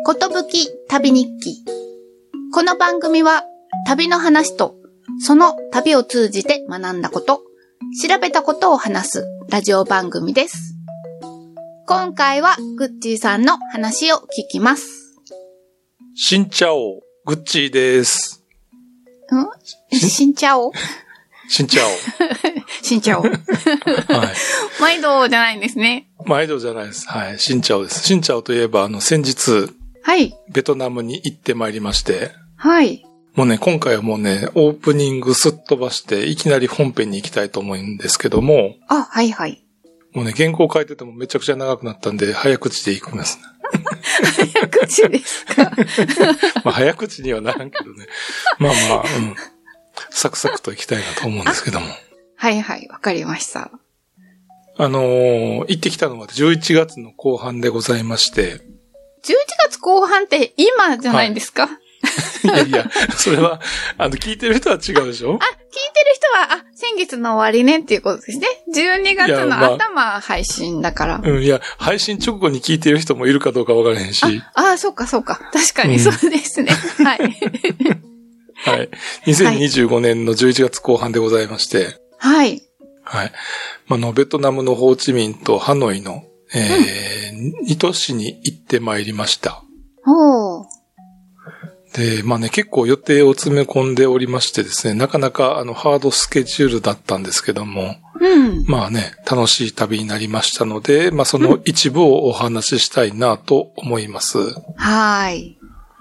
ことぶき旅日記。この番組は旅の話とその旅を通じて学んだこと、調べたことを話すラジオ番組です。今回はグッチーさんの話を聞きます。 しんちゃお、グッチーです。 しんちゃおしんちゃお。 しんちゃお。はい。毎度じゃないんですね。 毎度じゃないです。はい。しんちゃおです。しんちゃおといえば、先日、 はい。 ベトナムに行ってまいりまして。 はい。 もうね、今回はもうね、オープニングすっ飛ばして、いきなり本編に行きたいと思うんですけども。 あ、はいはい。 もうね、原稿書いててもめちゃくちゃ長くなったんで、早口で行きます。 早口ですか。 まあ、早口にはならんけどね。まあまあ、サクサクと行きたいなと思うんですけども。 はいはい、わかりました。 行ってきたのは11月の後半でございまして。 11月後半って今じゃないんですか？ はい、いやいや、それは、聞いてる人は違うでしょ？ 聞いてる人は、先月の終わりねっていうことですね。12月の頭配信だから。 いや、配信直後に聞いてる人もいるかどうかわからへんし。 そうかそうか。確かにそうですね。はい。 はい。2025年の11月後半でございまして。 はい。 はい。ベトナムのホーチミンとハノイの、2都市に行ってまいりました。 ほう。 で、結構予定を詰め込んでおりましてですね、なかなかハードスケジュールだったんですけども、楽しい旅になりましたので、その一部をお話ししたいなと思います。 はい。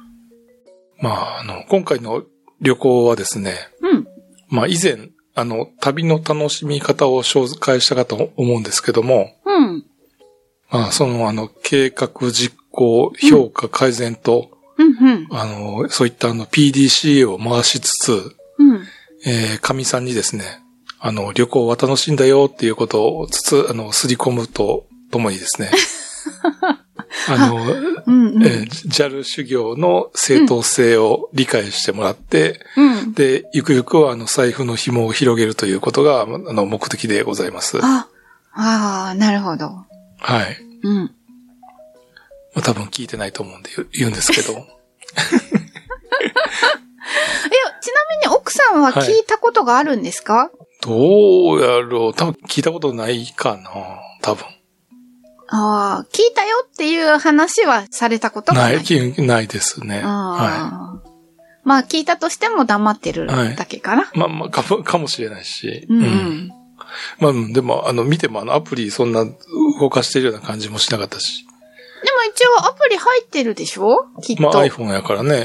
今回の旅行はですね、以前、旅の楽しみ方を紹介したかと思うんですけども、計画実行、評価、改善と、そういったPDCA を回しつつ、かみさんにですね、旅行は楽しいんだよっていうことをすり込むとともにですね、JAL 修行の正当性を理解してもらって、で、ゆくゆくは財布の紐を広げるということが、目的でございます。 なるほど。 はい。多分聞いてないと思うんで言うんですけど。 ちなみに奥さんは聞いたことがあるんですか？ どうやろう。多分聞いたことないかな。多分。 聞いたよっていう話はされたことがない。 ないですね。はい。 聞いたとしても黙ってるだけかな。 かもしれないし。でも、見てもアプリそんな動かしてるような感じもしなかったし。 でも一応アプリ入ってるでしょ？きっと。 iPhone やからね。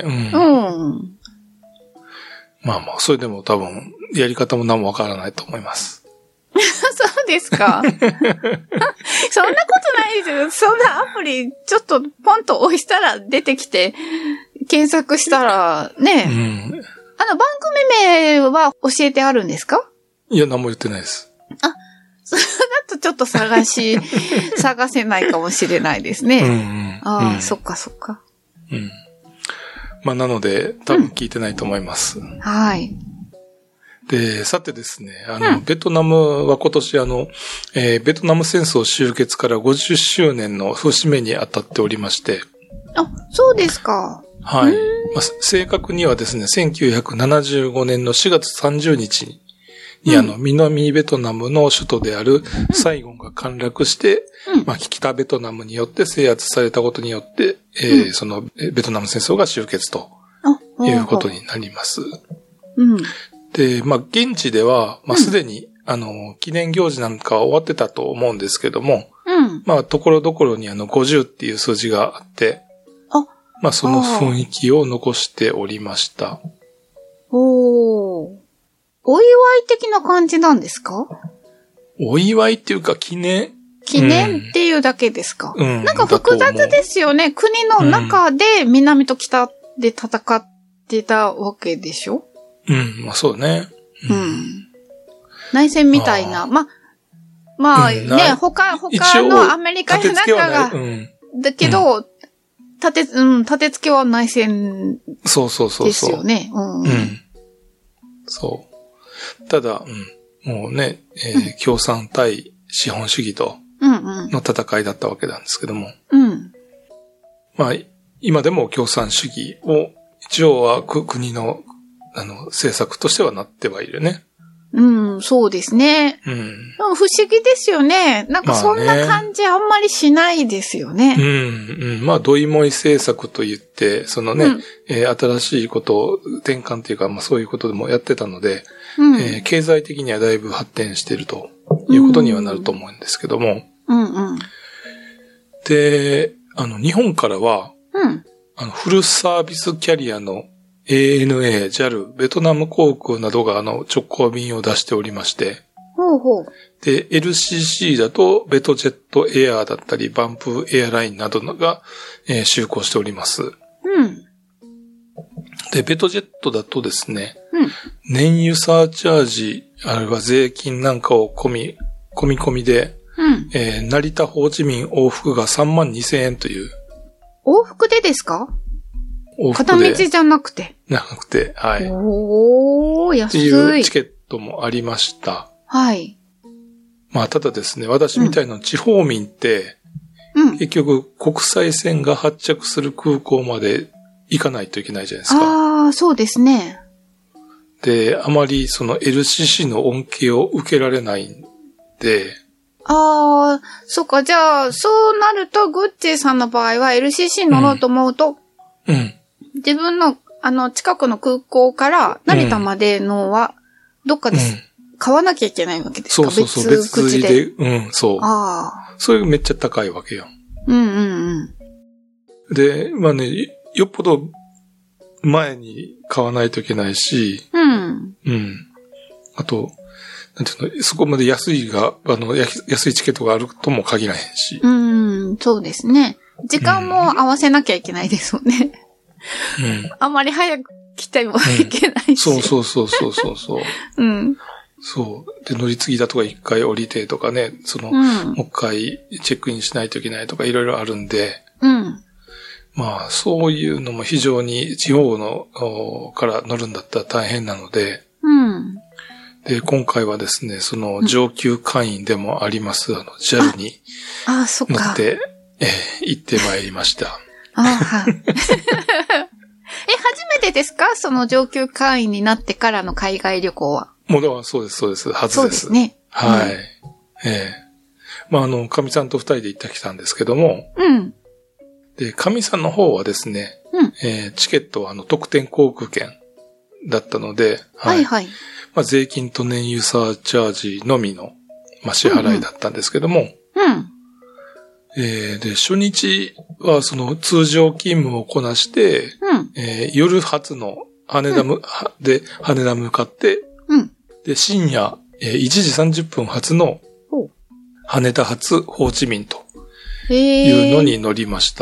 それでも多分、やり方も何もわからないと思います。 そうですか？そんなことないですよ。そんなアプリ、ちょっとポンと押したら出てきて、検索したら、ね。番組名は教えてあるんですか？ いや、何も言ってないです。 それだとちょっと探せないかもしれないですね。そっかそっか。 なので、多分聞いてないと思います。 はい。 で、さてですね、ベトナムは今年ベトナム戦争終結から50周年の節目に当たっておりまして。 そうですか。 はい。正確にはですね、1975年の4月30日に、南ベトナムの首都であるサイゴンが陥落して、北ベトナムによって制圧されたことによって、そのベトナム戦争が終結ということになります。で、現地では、すでに、記念行事なんかは終わってたと思うんですけども、ところどころに50っていう数字があって、その雰囲気を残しておりました。 お祝い的な感じなんですか？ お祝いっていうか記念っていうだけですか？なんか複雑ですよね。国の中で南と北で戦ってたわけでしょ？ そうね。 内戦みたいな。他のアメリカやなんかが、だけど、立て付けは内戦ですよね。 そう。ただ、もうね、共産対資本主義との戦いだったわけなんですけども。 今でも共産主義を一応は国の、政策としてはなってはいるね。 うん、そうですね。 うん。 でも不思議ですよね。なんかそんな感じあんまりしないですよね。 うん。まあ、ドイモイ政策と言って、そのね、新しいことを転換というか、まあそういうことでもやってたので、経済的にはだいぶ発展しているということにはなると思うんですけども。で、日本からは、フルサービスキャリアのANA、JAL、ベトナム航空などが直行便を出しておりまして。で、LCC だとベトジェットエアーだったり、バンプエアラインなどが、就航しております。で、ベトジェットだとですね、燃油サーチャージ、あるいは税金なんかを込みで、成田ホーチミン往復が32,000円という。 往復でですか？ 往復で。 片道じゃなくて。 はい。 おー、安い。 っていうチケットもありました。 はい。 まあ、ただですね、私みたいな地方民って、結局国際線が発着する空港まで行かないといけないじゃないですか。 ああ、そうですね。 で、あまりその LCC の恩恵を受けられないんで。 ああ、そっか。じゃあ、そうなると、グッチーさんの場合は LCC 乗ろうと思うと、自分の、近くの空港から成田までのは、どっかで買わなきゃいけないわけですか？ そう、別口で。そう。 ああ。 それがめっちゃ高いわけよ。で、まあね、よっぽど前に買わないといけないし、あと、なんていうの、そこまで安いチケットがあるとも限らへんし。 そうですね。時間も合わせなきゃいけないですもんね。あんまり早く来てもいけないし。 そう。そう。で、乗り継ぎだとか一回降りてとかね、もう一回チェックインしないといけないとかいろいろあるんで、まあ、そういうのも非常に地方のから乗るんだったら大変なので、で、今回はですね、その上級会員でもあります、JAL に乗って、行ってまいりました。 初めてですか？その上級会員になってからの海外旅行は。 もう、そうです。初です。 そうですね。 はい。まあ、かみさんと二人で行ってきたんですけども、で、かみさんの方はですね、チケットは特典航空券だったので、まあ、税金と燃油サーチャージのみの、まあ、支払いだったんですけども、で、初日はその通常勤務をこなして、夜発の羽田向かって、で、深夜、1時30分発の羽田発ホーチミンというのに乗りました。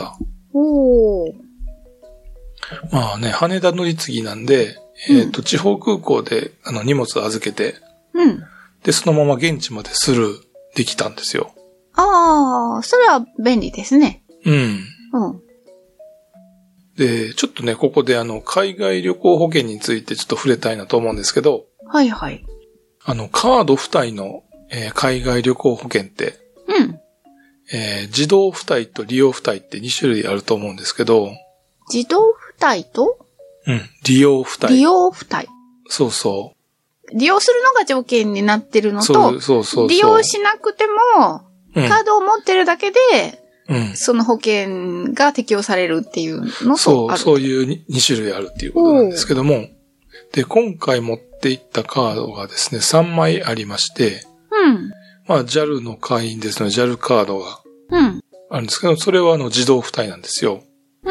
まあね、羽田乗り継ぎなんで、地方空港で荷物を預けて、で、そのまま現地までスルーできたんですよ。 ああ、それは便利ですね。 で、ちょっとね、ここで海外旅行保険についてちょっと触れたいなと思うんですけど、カード付帯の、海外旅行保険って、自動付帯と利用付帯って2種類あると思うんですけど、 自動付帯と利用付帯。 利用付帯。 そうそう。 利用するのが条件になってるのと、利用しなくても、カードを持ってるだけで、その保険が適用されるっていうのとある。 そういう2種類あるっていうことなんですけども、で、今回持っていったカードがですね、3枚ありまして、まあ JAL の会員ですので JAL カードがあるんですけど、それは自動付帯なんですよ。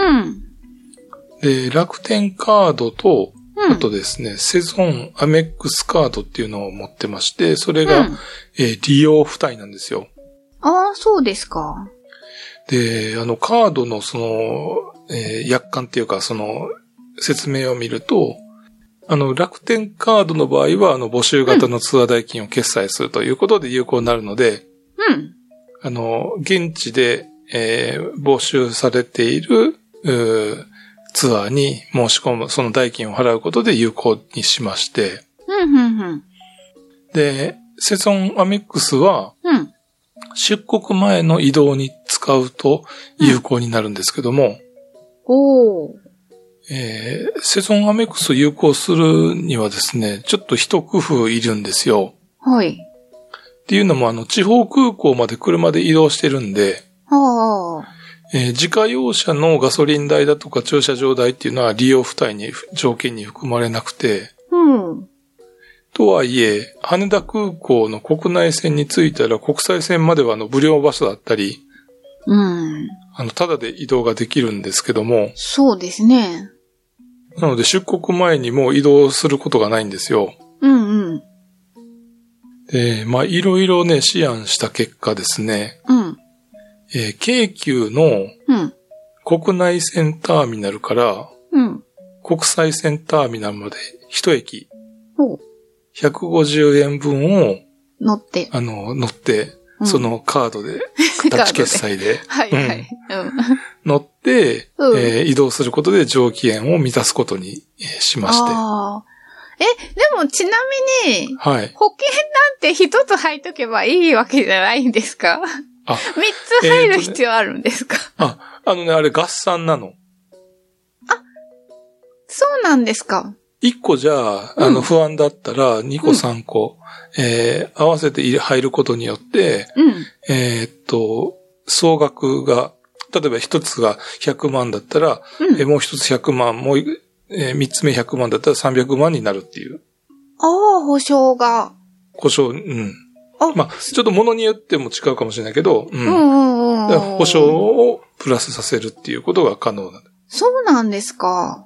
で、楽天カードと、あとですね、セゾンアメックスカードっていうのを持ってまして、それが、利用付帯なんですよ。 ああ、そうですか。 で、カードの約款っていうか、説明を見ると、楽天カードの場合は、募集型のツアー代金を決済するということで有効になるので、現地で、募集されている、ツアーに申し込む、その代金を払うことで有効にしまして、で、セゾンアメックスは、出国前の移動に使うと有効になるんですけども、 おー。 セゾンアメックスを有効するにはですね、ちょっと一工夫いるんですよ。 はい。 っていうのも地方空港まで車で移動してるんで、 はあ。 自家用車のガソリン代だとか駐車場代っていうのは利用付帯に条件に含まれなくて、 うん。 とはいえ、羽田空港の国内線に着いたら国際線までは無料バスだったり、 うん。 ただで移動ができるんですけども、 そうですね。 なので出国前にもう移動することがないんですよ。 うんうん。 で、いろいろね、思案した結果ですね、 うん。 京急のうん。 国内線ターミナルからうん。 国際線ターミナルまで一駅ほう。 150円分を乗って。 乗って、 うんそのカードで、タッチ決済で、 はいはい。うん。 乗って、 うん移動することで上気円を満たすことにしまして。 ああ。でもちなみに、 はい。 保険なんて一つ入っとけばいいわけじゃないんですか？ あ、 三つ入る必要あるんですか？ あれ合算なの。 そうなんですか？ 1個じゃ、不安だったら2個3個、合わせて入ることによって、 うん。 総額が、例えば1つが100万だったら、 うんもう1つ100万、もう、3つ目100万だったら300万になるっていう。 ああ、保証が。 故障、うん。 あ、 ちょっと物によっても違うかもしれないけど、 うんうんうん。 だから保証をプラスさせるっていうことが可能なんだ。 そうなんですか。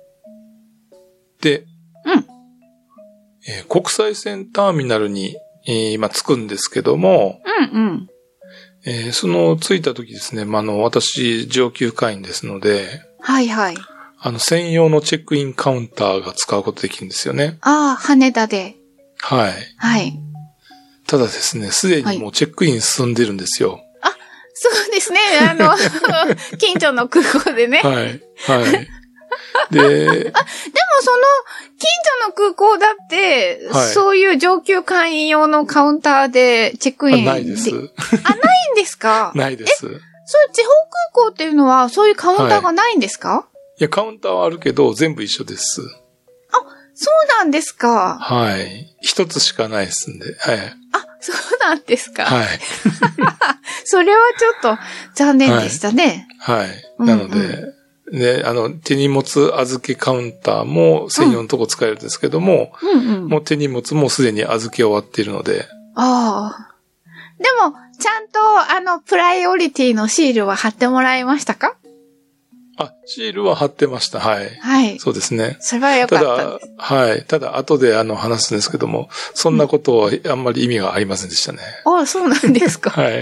で、 うん。 国際線ターミナルに、今着くんですけども、 うんうん。 その着いた時ですね、私上級会員ですので、 はいはい。 専用のチェックインカウンターが使うことできるんですよね。 ああ、羽田で。 はい。 はい。 ただですね、すでにもうチェックイン進んでるんですよ。 そうですね。近所の空港でね。 はい。はい。で、 でもその、近所の空港だって、 はいそういう上級会員用のカウンターでチェックインないです。 ないんですか？ ないです。 そういう地方空港っていうのは、そういうカウンターがないんですか？ いや、カウンターはあるけど、全部一緒です。 そうなんですか。 はい。一つしかないですんで。はい。 あ、そうなんですか。 はい。 それはちょっと残念でしたね。 はい。 うんなので、ね、手荷物預けカウンターも専用のとこ使えるんですけども、 うんうん。 もう手荷物もすでに預け終わっているので、 ああ。でも、ちゃんと、プライオリティのシールは貼ってもらいましたか？ シールは貼ってました。はい。 はい。 そうですね。 それは良かったです。 はい。ただ、後で話すんですけども、そんなことはあんまり意味がありませんでしたね。 あ、そうなんですか。 はい。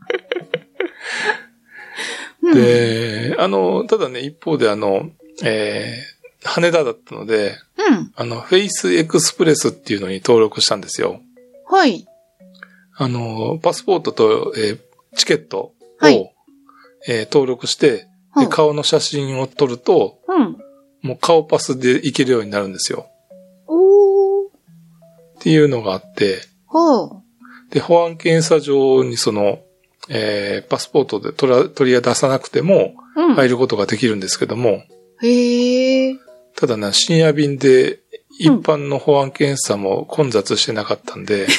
うん、 で、ただね、一方で羽田だったので、 うん。 フェイスエクスプレスっていうのに登録したんですよ。 はい。 パスポートと、チケットを、 はい登録して、で顔の写真を撮ると、 うん。 もう顔パスで行けるようになるんですよ。 おー。 っていうのがあって、 ほう。 で、保安検査場にパスポートで取り出さなくてもうん。 入ることができるんですけども、 へー。 ただね、深夜便で一般の保安検査も混雑してなかったんで、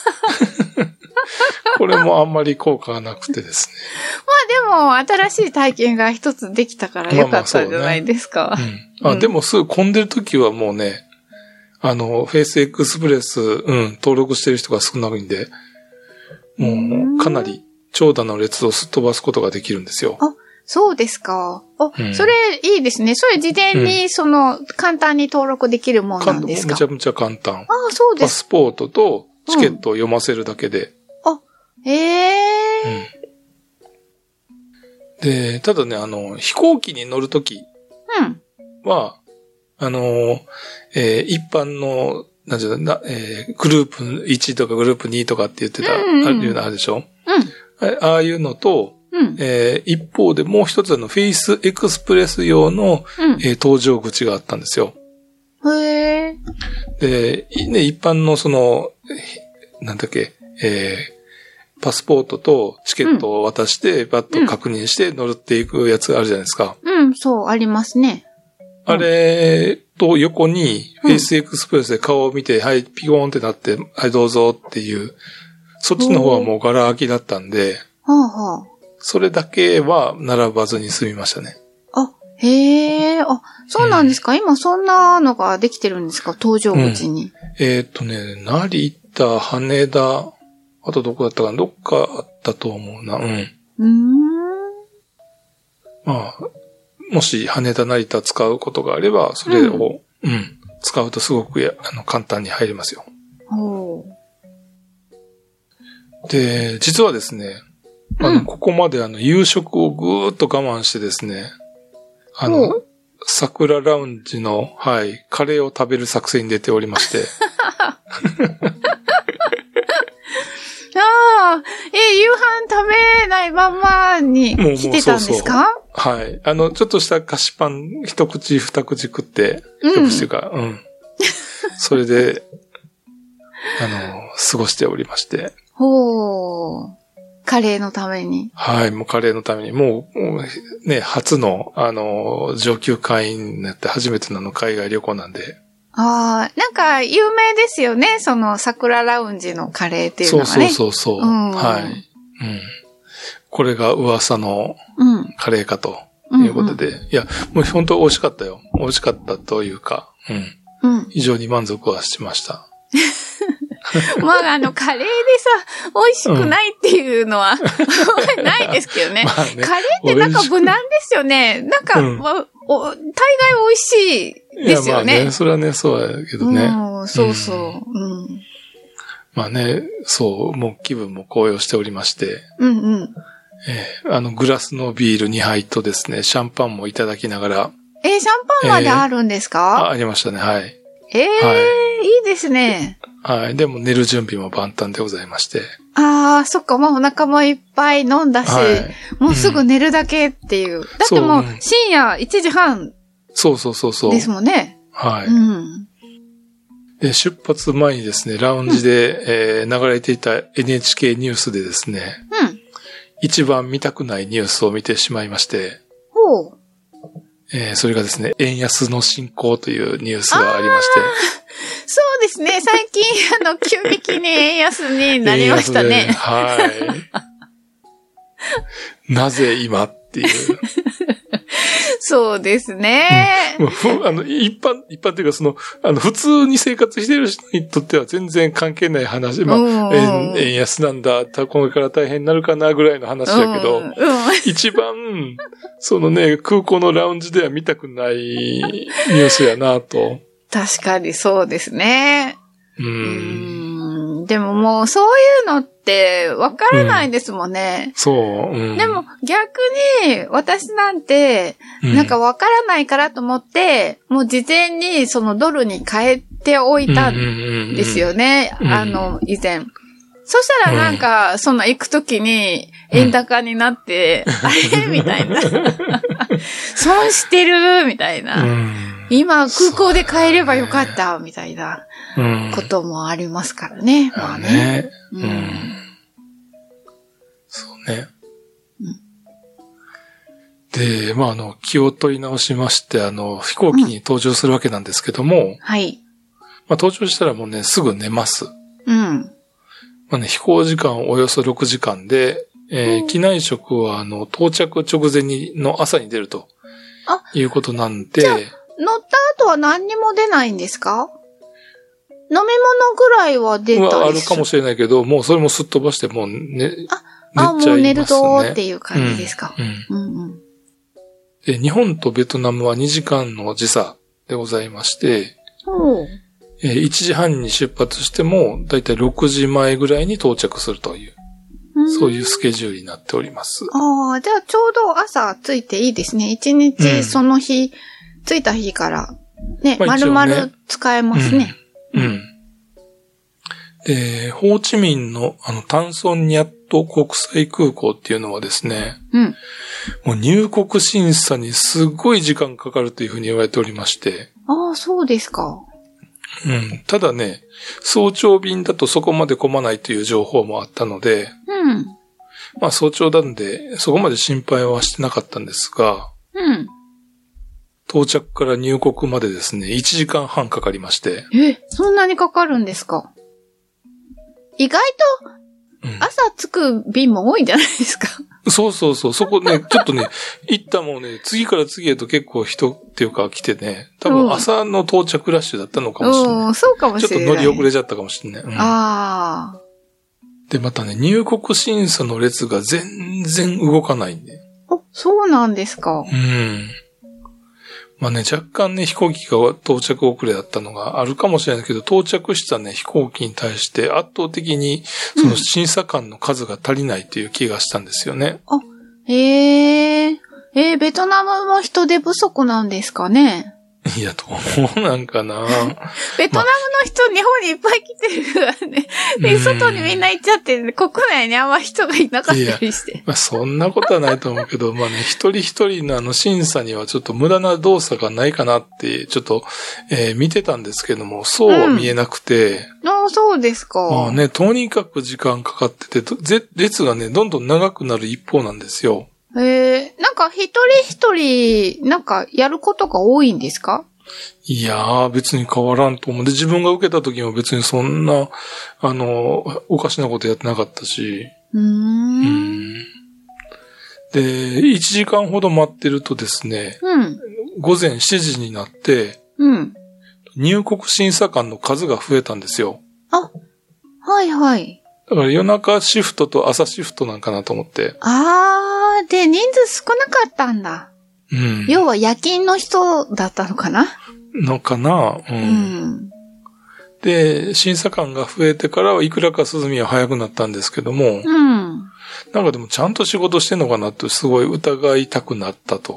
これもあんまり効果がなくてですね。 まあでも、新しい体験が一つできたから良かったんじゃないですか。 でもすぐ混んでるときはもうね、フェイスエクスプレス、登録してる人が少ないんで、もうかなり長蛇の列をすっ飛ばすことができるんですよ。 そうですか。 うん、 それいいですね。それ事前に簡単に登録できるもんなんですか？ めちゃめちゃ簡単。 そうです。 パスポートとチケットを読ませるだけで。で、ただね、飛行機に乗るときは、一般の、グループ1とかグループ2とかって言ってた、いうのあるでしょ？ああいうのと、一方でもう一つフェイスエクスプレス用の、搭乗口があったんですよ。 へー。 で、ね、一般のパスポートとチケットを渡して、バッと確認して乗っていくやつあるじゃないですか。 うん、そう、ありますね。 あれと横に、フェイスエクスプレスで顔を見て、はい、ピコーンってなって、はい、どうぞっていう、そっちの方はもうガラ空きだったんで、 はあはあ、 それだけは並ばずに済みましたね。 あ、へえ、あ、そうなんですか、今そんなのができてるんですか、搭乗口に。 成田、羽田、あとどこだったかな、どっかあったと思うな、まあ、もし羽田成田使うことがあれば、それを、使うとすごく簡単に入れますよ。で、実はですね、ここまで夕食をぐーっと我慢してですね、桜ラウンジの、はい、カレーを食べる作戦に出ておりまして。 ああ、夕飯食べないままに来てたんですか？ はい。ちょっとした菓子パン一口二口食って、一口というか、それで、過ごしておりまして。 ほー。カレーのために。 はい、もうカレーのために。もうね、初の、上級会員になって初めての海外旅行なんで。 ああ、なんか有名ですよね。その桜ラウンジのカレーっていうのがね。 そう。はい。これが噂のカレーかということで。いや、もう本当美味しかったよ。美味しかったというか、非常に満足はしました。 まあ、カレーでさ、美味しくないっていうのは、ないですけどね。カレーってなんか無難ですよね。なんか、大概美味しいですよね。 いや、まあね、それはね、そうだけどね。 そうそう。 まあね、そう、もう気分も高揚しておりまして。グラスのビール2杯とですね、シャンパンもいただきながら。 シャンパンまであるんですか？ ありましたね、はい。 いいですね。 はい。でも寝る準備も万端でございまして。 ああ、そっか、もうお腹もいっぱい飲んだし、もうすぐ寝るだけっていう。だってもう深夜1時半。 そう。 ですもんね。 はい。で、出発前にですね、ラウンジで、流れていた NHK ニュースでですね、一番見たくないニュースを見てしまいまして、それがですね、円安の進行というニュースがありまして。 そうですね。最近、急激に円安になりましたね。 はい。なぜ今っていう。 そうですね。 一般というか普通に生活している人にとっては全然関係ない話。円安なんだ、これから大変になるかなぐらいの話だけど、一番、空港のラウンジでは見たくないニュースやなと。 確かにそうですね。でももうそういうのってわからないですもんね。でも逆に私なんてなんかわからないからと思って、もう事前にそのドルに変えておいたんですよね。以前。そしたらなんか、行くときに円高になって、あれみたいな。損してるみたいな。今空港で買えればよかったみたいなこともありますからね。まあね。 そうね。で、まあ気を取り直しまして、飛行機に搭乗するわけなんですけども、 はい。 まあ搭乗したらもうね、すぐ寝ます。まあね、飛行時間およそ6時間で、機内食は到着直前の朝に出るということなんで、 乗った後は何にも出ないんですか？飲み物ぐらいは出たりする？ あるかもしれないけど、もうそれもすっ飛ばしてもう寝ちゃいますね。 もう寝るとっていう感じですか。 で、日本とベトナムは2時間の時差でございまして、1時半に出発しても、だいたい6時前ぐらいに到着するという、そういうスケジュールになっております。 じゃあちょうど朝着いていいですね。1日その日、着いた日から、ね、丸々使えますね。 で、ホーチミンのタンソンニャット国際空港っていうのはですね、もう入国審査にすごい時間かかるというふうに言われておりまして。 そうですか。 うん。ただね、早朝便だとそこまで混まないという情報もあったので、 うん。 まあ早朝なんで、そこまで心配はしてなかったんですが、 うん。 到着から入国までですね、1時間半かかりまして。 そんなにかかるんですか？意外と、朝着く便も多いんじゃないですか？ そうそうそう。そこね、ちょっとね、行ったもんね、次から次へと結構人っていうか来てね、多分朝の到着ラッシュだったのかもしれない。 そうかもしれない。 ちょっと乗り遅れちゃったかもしれない。 ああ。 で、またね、入国審査の列が全然動かないんで。 そうなんですか。 まあね、若干ね、飛行機が到着遅れだったのがあるかもしれないけど、到着したね、飛行機に対して圧倒的に、その審査官の数が足りないっていう気がしたんですよね。 ベトナムも人手不足なんですかね？ いや、どうなんかな。 ベトナムの人、日本にいっぱい来てるからね。で、外にみんな行っちゃって、国内にあんま人がいなかったりして。 まあ、そんなことはないと思うけど、まあね、一人一人の審査にはちょっと無駄な動作がないかなって、ちょっと、見てたんですけども、そうは見えなくて。 そうですか。 まあね、とにかく時間かかってて、列がね、どんどん長くなる一方なんですよ。 なんか一人一人、なんかやることが多いんですか？ いやー、別に変わらんと思う。で、自分が受けた時も別にそんな、おかしなことやってなかったし。で、1時間ほど待ってるとですね、午前7時になって、入国審査官の数が増えたんですよ。 はいはい。 だから夜中シフトと朝シフトなんかなと思って。 で、人数少なかったんだ。要は夜勤の人だったのかな？で、審査官が増えてからはいくらか涼みは早くなったんですけども、なんかでもちゃんと仕事してんのかなってすごい疑いたくなったと。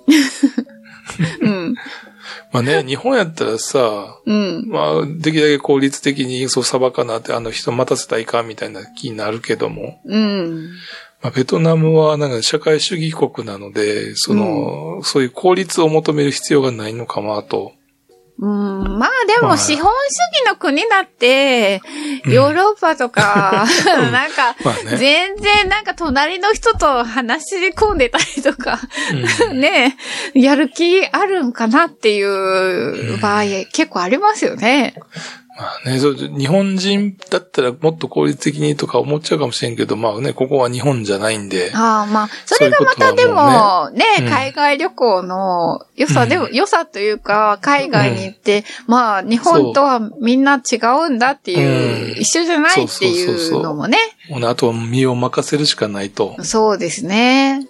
まあね、日本やったらさ、まあ、できるだけ効率的にそう裁かなって人待たせたらいかんみたいな気になるけども、まあ、ベトナムはなんか社会主義国なので、そういう効率を求める必要がないのかなと。 まあでも資本主義の国だって、ヨーロッパとか、なんか、全然なんか隣の人と話し込んでたりとか、ね、やる気あるんかなっていう場合、結構ありますよね。 まあね、日本人だったらもっと効率的にとか思っちゃうかもしれんけど、まあね、ここは日本じゃないんで。 まあ、それがまたでも、ね、海外旅行の良さというか、海外に行って、まあ、日本とはみんな違うんだっていう、一緒じゃないっていうのもね。 あとは身を任せるしかないと。 そうですね。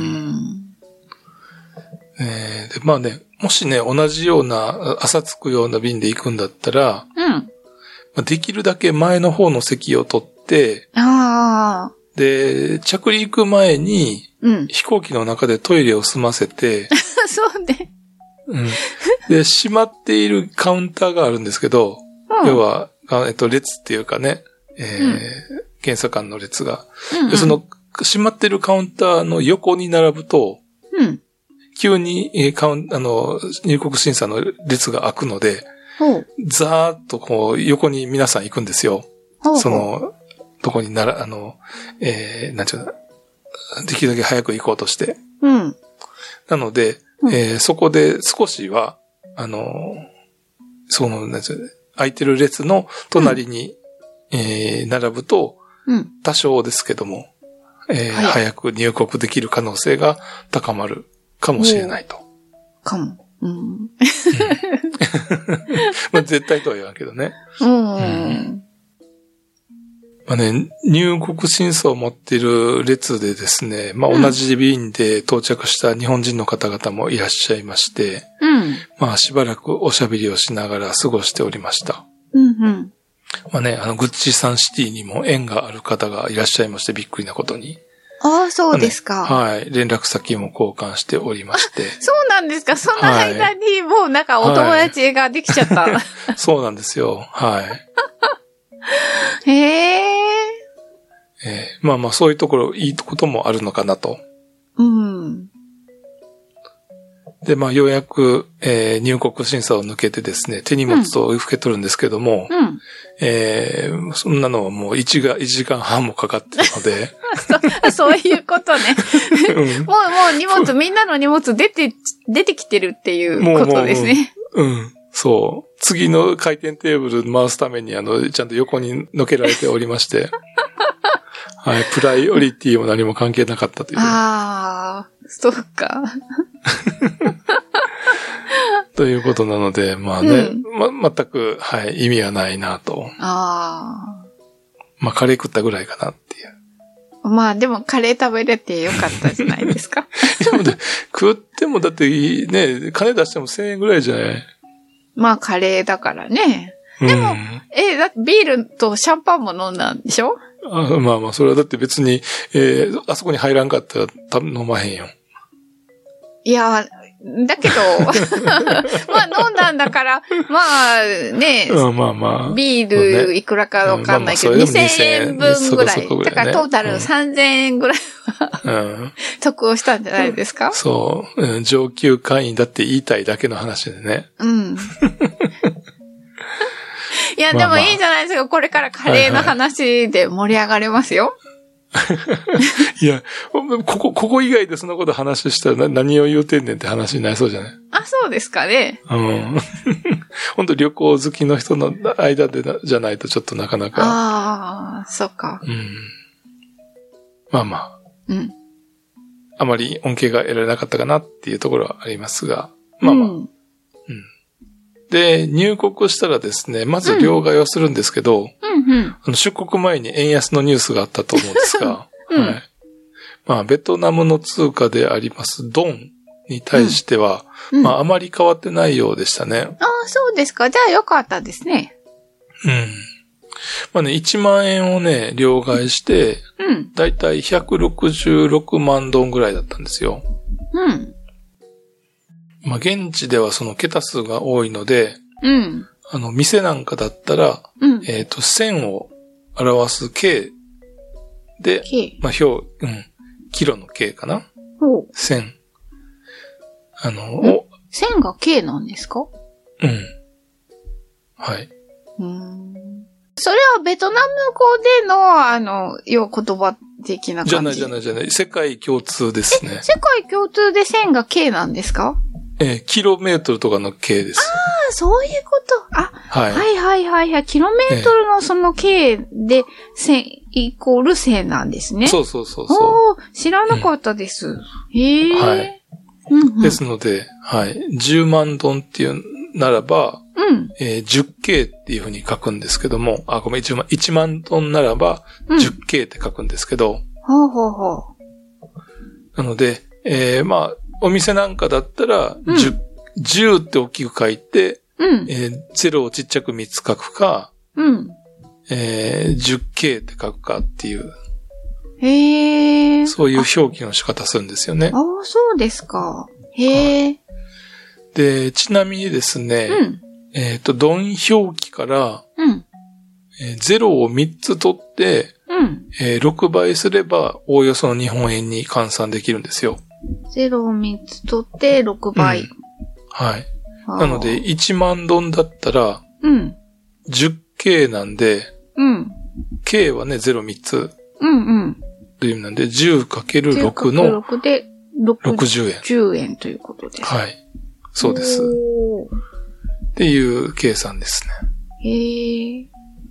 で、まあね、もしね、同じような、朝着くような便で行くんだったら、できるだけ前の方の席を取って、で、着陸前に、飛行機の中でトイレを済ませて、 そうね。 で、閉まっているカウンターがあるんですけど、要は、列っていうかね、検査官の列が。で、その、閉まってるカウンターの横に並ぶと、急に、入国審査の列が開くので、ざーっとこう、横に皆さん行くんですよ。その、とこになんちゅうの、できるだけ早く行こうとして。なので、そこで少しは、なんちゅう、空いてる列の隣に、並ぶと、多少ですけども、早く入国できる可能性が高まるかもしれないと。 かも。 まあ絶対とは言わんけどね。まあね、入国審査を持っている列でですね、まあ同じ便で到着した日本人の方々もいらっしゃいまして、まあしばらくおしゃべりをしながら過ごしておりました。まあね、グッチサンシティにも縁がある方がいらっしゃいまして、びっくりなことに。 そうですか。 はい。連絡先も交換しておりまして。 そうなんですか。その間にもうなんかお友達ができちゃった。 そうなんですよ。はい。まあまあそういうところ、いいこともあるのかなと。 で、まあ、ようやく、入国審査を抜けてですね、手荷物を受け取るんですけども、そんなのはもう1時間半もかかってるので。 そういうことね。もう荷物、みんなの荷物出てきてるっていうことですね。 そう。次の回転テーブル回すために、ちゃんと横に乗けられておりまして。はい。プライオリティも何も関係なかったという。 ああ、そうか。 ということなので、まあね、全く、はい、意味がないなと。 ああ。 まあ、カレー食ったぐらいかなっていう。 まあ、でもカレー食べれてよかったじゃないですか。 食ってもだってね、金出しても1000円ぐらいじゃない？ まあ、カレーだからね。でも、だってビールとシャンパンも飲んだんでしょ？ まあまあ、それはだって別に、あそこに入らんかったら飲まへんよ。 いや、だけど、まあ飲んだんだから、まあね、ビールいくらかわかんないけど、2000円分ぐらい。だからトータル3000円ぐらいは、得をしたんじゃないですか？ そう。上級会員だって言いたいだけの話でね。 いや、でもいいじゃないですか。これからカレーの話で盛り上がれますよ。 いや、ここ以外でそんなこと話したら何を言うてんねんって話になりそうじゃない？ あ、そうですかね。 本当旅行好きの人の間でじゃないとちょっとなかなか。 ああ、そっか。 まあまあ。あまり恩恵が得られなかったかなっていうところはありますが。まあまあ。で、入国したらですね、まず両替をするんですけど、出国前に円安のニュースがあったと思うんですが、まあ、ベトナムの通貨でありますドンに対しては、まあ、あまり変わってないようでしたね。 ああ、そうですか。じゃあよかったですね。 まあね、1万円をね、両替して、だいたい166万ドンぐらいだったんですよ。まあ、現地ではその桁数が多いので、店なんかだったら、1000を表す K で、まあ、キロの K かな？ 1000。 1000が K なんですか？ はい。 それはベトナム語での、要言葉的な感じ？じゃない。世界共通ですね。 世界共通で1000が K なんですか？ キロメートルとかの K です。 ああ、そういうこと。はい。キロメートルのその K で1000イコール1000なんですね。 そう。 知らなかったです。へえ。 はい。ですので、はい。10万ドンっていうならば、10K っていうふうに書くんですけども、1万ドンならば 10K って書くんですけど、なので、まあ、お店なんかだったら、10って大きく書いて、0をちっちゃく3つ書くか、10K って書くかっていう。そういう表記の仕方するんですよね。 ああ、そうですか。へえ。 で、ちなみにですね、ドン表記から、0を3つ取って、6倍すれば、おおよその日本円に換算できるんですよ。 0を3つ取って6倍。 はい。なので、1万ドンだったら、10K なんで、K はね、0、3つ。という意味なんで、10×6 の 6で 60円。 10円ということです。 はい。そうです。っていう計算ですね。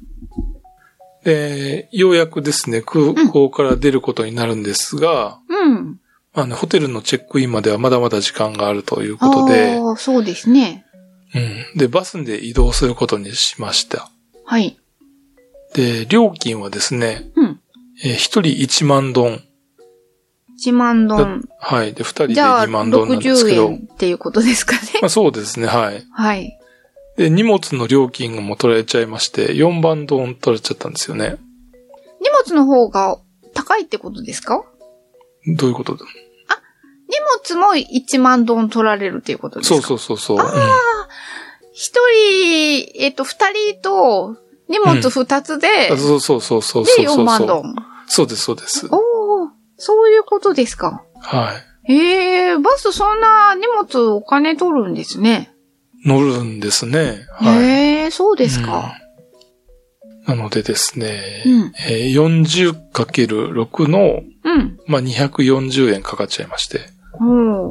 で、ようやくですね、空港から出ることになるんですが、まあね、ホテルのチェックインまではまだまだ時間があるということで、 そうですね。 で、バスで移動することにしました。 はい。 で、料金はですね、一人1万ドン。 1万ドン。 はい。で、2人で2万ドンなんですけど。 60円っていうことですかね。 まあそうですね、はい。 はい。 で、荷物の料金も取られちゃいまして、4万ドン取られちゃったんですよね。 荷物の方が高いってことですか？ どういうことだ？ 荷物も1万ドン取られるっていうことですか？ そう。 一人、二人と荷物2つで、 そう。 で4万ドン。 そうです。 そういうことですか。 はバスそんな荷物お金取るんですね。 乗るんですね。はい。 そうですか。 なのでですね、 40×6 の、240円かかっちゃいまして。はい。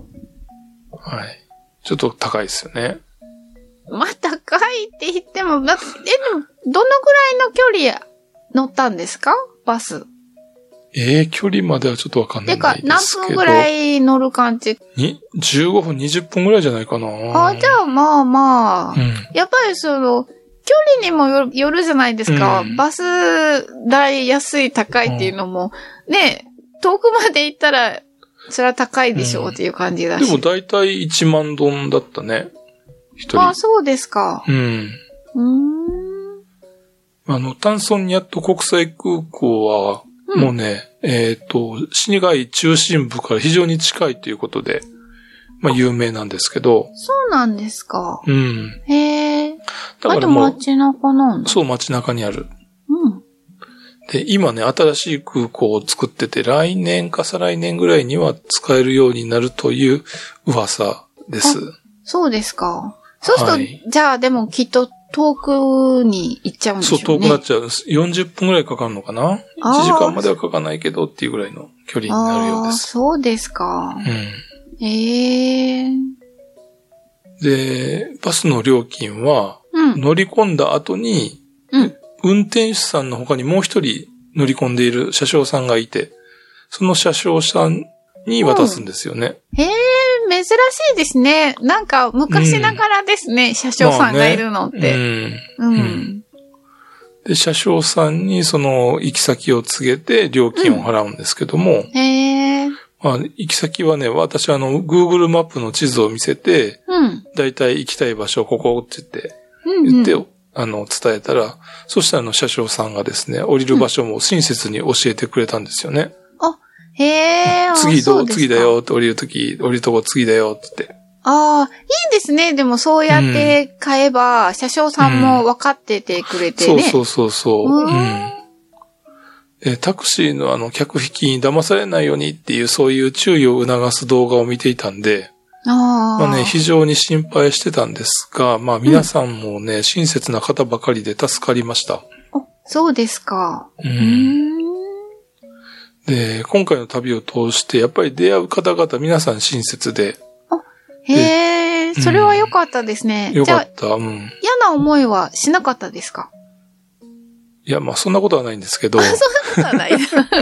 ちょっと高いですよね。 まあ、高いって言っても、でも、どのぐらいの距離乗ったんですか？バス。 距離まではちょっとわかんないですけど。 何分ぐらい乗る感じ ？15分、20分ぐらいじゃないかな。 じゃあまあまあ。やっぱり距離にもよるじゃないですか。バス代安い高いっていうのも、ね、遠くまで行ったら、それは高いでしょうっていう感じだし。 でも大体1万ドンだったね。一人。 そうですか。 タンソンニャット国際空港は、もうね、市街中心部から非常に近いということで、有名なんですけど。 そうなんですか。 へえ。だからもう。街中なんだ。 そう、街中にある。で、今ね、新しい空港を作ってて、来年か再来年ぐらいには使えるようになるという噂です。 そうですか。そうすると、じゃあでもきっと遠くに行っちゃうんでしょうね。 そう、遠くなっちゃう。40分ぐらいかかるのかな？ 1 時間まではかかないけどっていうぐらいの距離になるようです。 そうですか。 で、バスの料金は、乗り込んだ後に、運転手さんの他にもう一人乗り込んでいる車掌さんがいて、その車掌さんに渡すんですよね。 珍しいですね。なんか昔ながらですね、車掌さんがいるのって。で、車掌さんにその行き先を告げて料金を払うんですけども、行き先はね、私Google マップの地図を見せて、だいたい行きたい場所ここって言って、伝えたら、そしたら車掌さんがですね、降りる場所も親切に教えてくれたんですよね。次だよって降りるとこ次だよって。いいですね。でもそうやって買えば、車掌さんも分かっててくれてね。 そう。タクシーの客引きに騙されないようにっていう、そういう注意を促す動画を見ていたんで、非常に心配してたんですが、皆さんもね、親切な方ばかりで助かりました。 そうですか。 で、今回の旅を通して、やっぱり出会う方々、皆さん親切で。 それは良かったですね。 良かった。嫌な思いはしなかったですか？ いや、そんなことはないんですけど。 そんなことはない。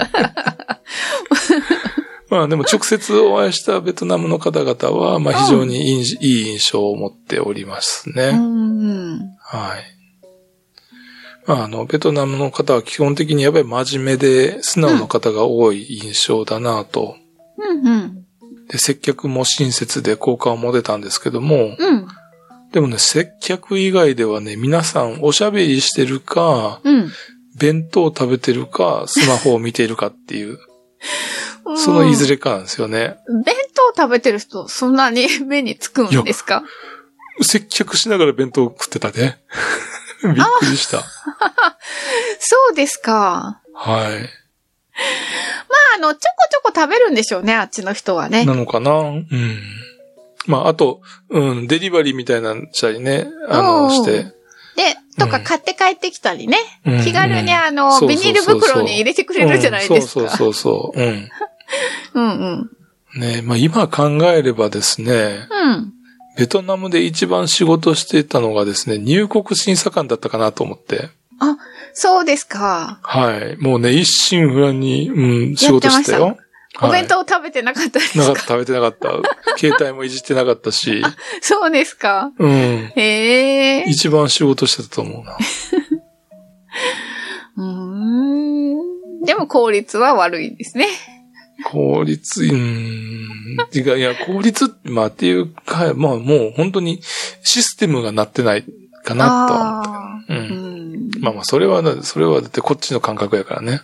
でも直接お会いしたベトナムの方々は、非常にいい印象を持っておりますね。はい。ベトナムの方は基本的にやっぱり真面目で素直な方が多い印象だなと。で、接客も親切で好感を持てたんですけども、でもね、接客以外ではね、皆さんおしゃべりしてるか、弁当を食べてるか、スマホを見ているかっていう、そのいずれかなんですよね。 弁当食べてる人、そんなに目につくんですか？ 接客しながら弁当を食ってたね。びっくりした。 そうですか。 はい。 ちょこちょこ食べるんでしょうね、あっちの人はね。 なのかな？あと、デリバリーみたいなのしたりね、して。 で、とか買って帰ってきたりね。気軽にビニール袋に入れてくれるじゃないですか。 そう。ね、今考えればですね、ベトナムで一番仕事していたのがですね、入国審査官だったかなと思って。 そうですか。 はい。もうね、一心不乱に、仕事してたよ。 お弁当食べてなかったですか？ 食べてなかった。携帯もいじってなかったし。 そうですか。 一番仕事してたと思うな。 でも効率は悪いですね。 効率、効率、っていうか、もう本当にシステムがなってないかなと思った。それはだってこっちの感覚やからね。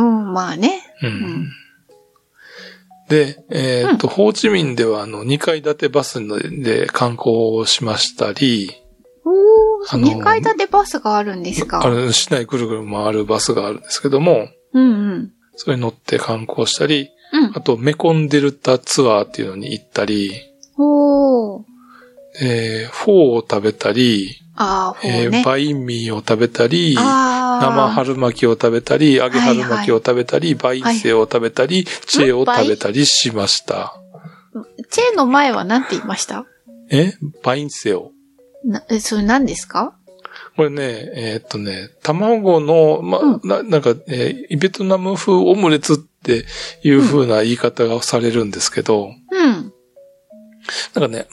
で、ホーチミンでは2階建てバスで観光をしましたり、 2階建てバスがあるんですか？ 市内ぐるぐる回るバスがあるんですけども、それに乗って観光したり、 うん。 あと、メコンデルタツアーっていうのに行ったり、 おー。 フォーを食べたり、 あー、フォーね。 バインミーを食べたり、 あー。 生春巻きを食べたり、揚げ春巻きを食べたり、バインセを食べたり、チェを食べたりしました。 チェの前は何て言いました？ バインセオ。 それ何ですか？ これね、卵の、なんか、ベトナム風オムレツっていう風な言い方がされるんですけど、 うん。 なんかね、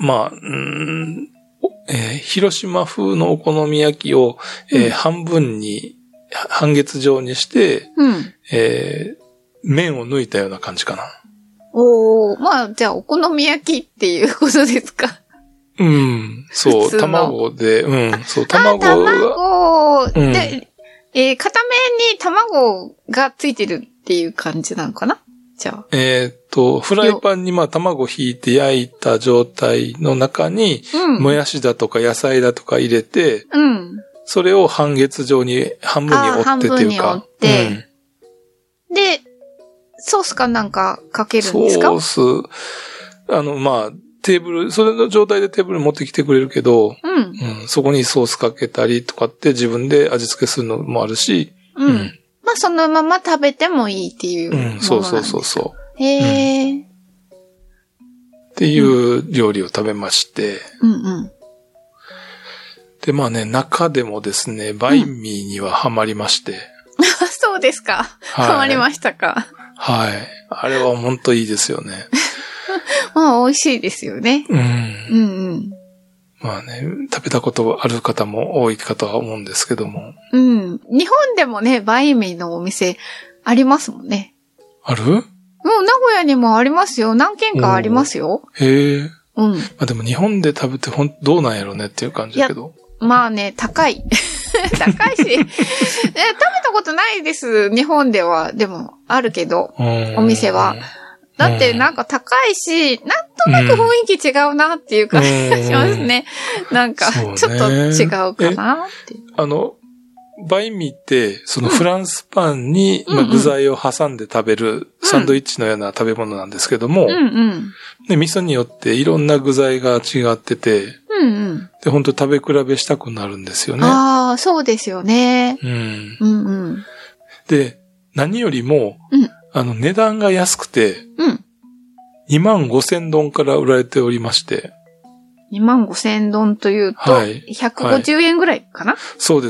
広島風のお好み焼きを、半分に、半月状にして、 うん。 麺を抜いたような感じかな。 おー、じゃあお好み焼きっていうことですか？ うん、そう、卵で、そう、卵で、片面に卵がついてるっていう感じなのかな？じゃあ。 フライパンに卵引いて焼いた状態の中に、もやしだとか野菜だとか入れて、それを半月状に、半分に折ってっていうか。 半分に折って、で、ソースかなんかかけるんですか？ ソース、テーブル、それの状態でテーブル持ってきてくれるけど、そこにソースかけたりとかって自分で味付けするのもあるし、 そのまま食べてもいいっていうものなんですか？ そう。 へー。 っていう料理を食べまして、で、中でもですね、バインミーにはハマりまして。 そうですか。ハマりましたか。 はい。あれは本当いいですよね。 美味しいですよね。 食べたことある方も多いかとは思うんですけども。 日本でもね、バインミーのお店ありますもんね。 ある？ 名古屋にもありますよ。何軒かありますよ。 へえ。でも日本で食べてどうなんやろうねっていう感じだけど。 高い。高いし、食べたことないです。日本では。でも、あるけど、お店は。だってなんか高いし、なんとなく雰囲気違うなっていう感じがしますね。なんか、ちょっと違うかなって。 バインミーって、そのフランスパンに具材を挟んで食べるサンドイッチのような食べ物なんですけども、で味噌によっていろんな具材が違ってて、で、本当食べ比べしたくなるんですよね。 ああ、そうですよね。 で、何よりも、値段が安くて、25,000ドンから売られておりまして。 25,000ドンというと、150円ぐらいかな？ そうです。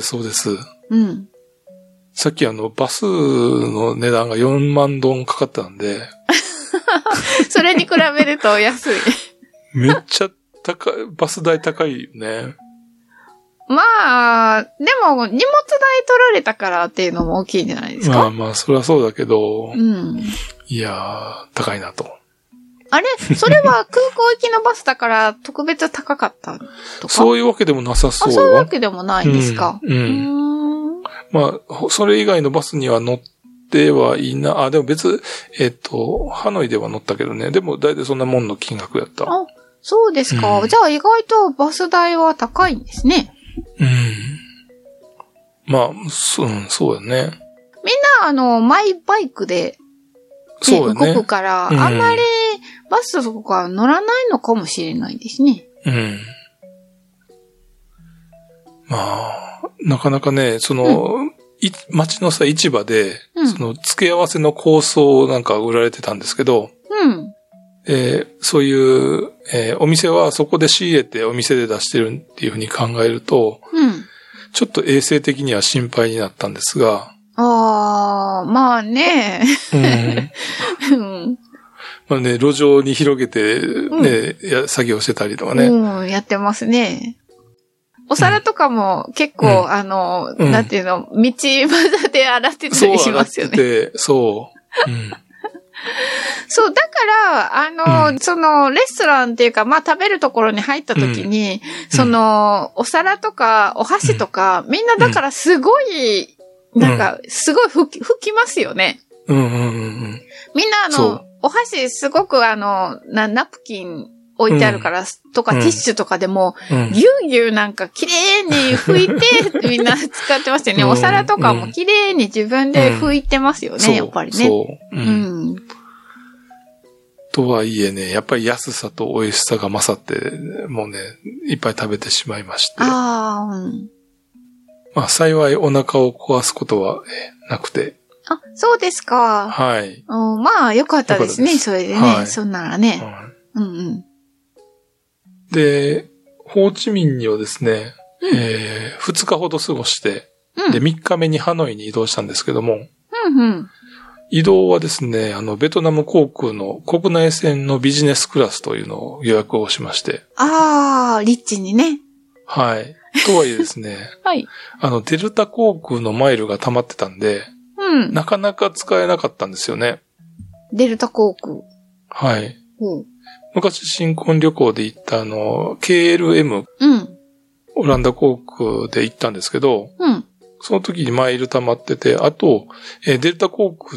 さっきバスの値段が4万ドンかかったんで。 それに比べると安い。 めっちゃ高い、バス代高いよね。 でも、荷物代取られたからっていうのも大きいんじゃないですか？ それはそうだけど、いやー、高いなと。 あれ？それは空港行きのバスだから特別高かったとか？ そういうわけでもなさそうよ。 そういうわけでもないんですか？ それ以外のバスには乗ってはいな、でも別、ハノイでは乗ったけどね。でも大体そんなもんの金額やった。 あ、そうですか。じゃあ意外とバス代は高いんですね。 そうだね。 みんなマイバイクで、動くから、あんまりバスとか乗らないのかもしれないですね。 なかなかね、町の市場で、付け合わせの香草なんか売られてたんですけど、そういう、お店はそこで仕入れてお店で出してるっていうふうに考えると、ちょっと衛生的には心配になったんですが。路上に広げて、作業してたりとかね。 やってますね。お皿とかも結構、なんていうの、道端で洗ってたりしますよね。 そう。 そう、だから、レストランっていうか、食べるところに入った時に、お皿とか、お箸とか、みんなだからすごい、すごい吹きますよね。みんなお箸すごくナプキン置いてあるから、とかティッシュとかでも、ぎゅうぎゅうなんか綺麗に拭いて、みんな使ってますよね。お皿とかも綺麗に自分で拭いてますよね、やっぱりね。 とはいえね、やっぱり安さと美味しさが勝って、もうね、いっぱい食べてしまいまして。 ああ、うん。 まあ幸いお腹を壊すことはなくて。 あ、そうですか。 はい。 まあ、よかったですね、それでね。はい、そんならね。うんうん。 で、ホーチミンにはですね、2日ほど過ごして、で、3日目にハノイに移動したんですけども、移動はですね、ベトナム航空の国内線のビジネスクラスというのを予約をしまして。 ああ、リッチにね。 はい。とはいえですね、 はい。 デルタ航空のマイルが溜まってたんで、なかなか使えなかったんですよね。 デルタ航空。 はい。昔新婚旅行で行ったKLM、オランダ航空で行ったんですけど、その時にマイル溜まってて、あと、デルタ航空って、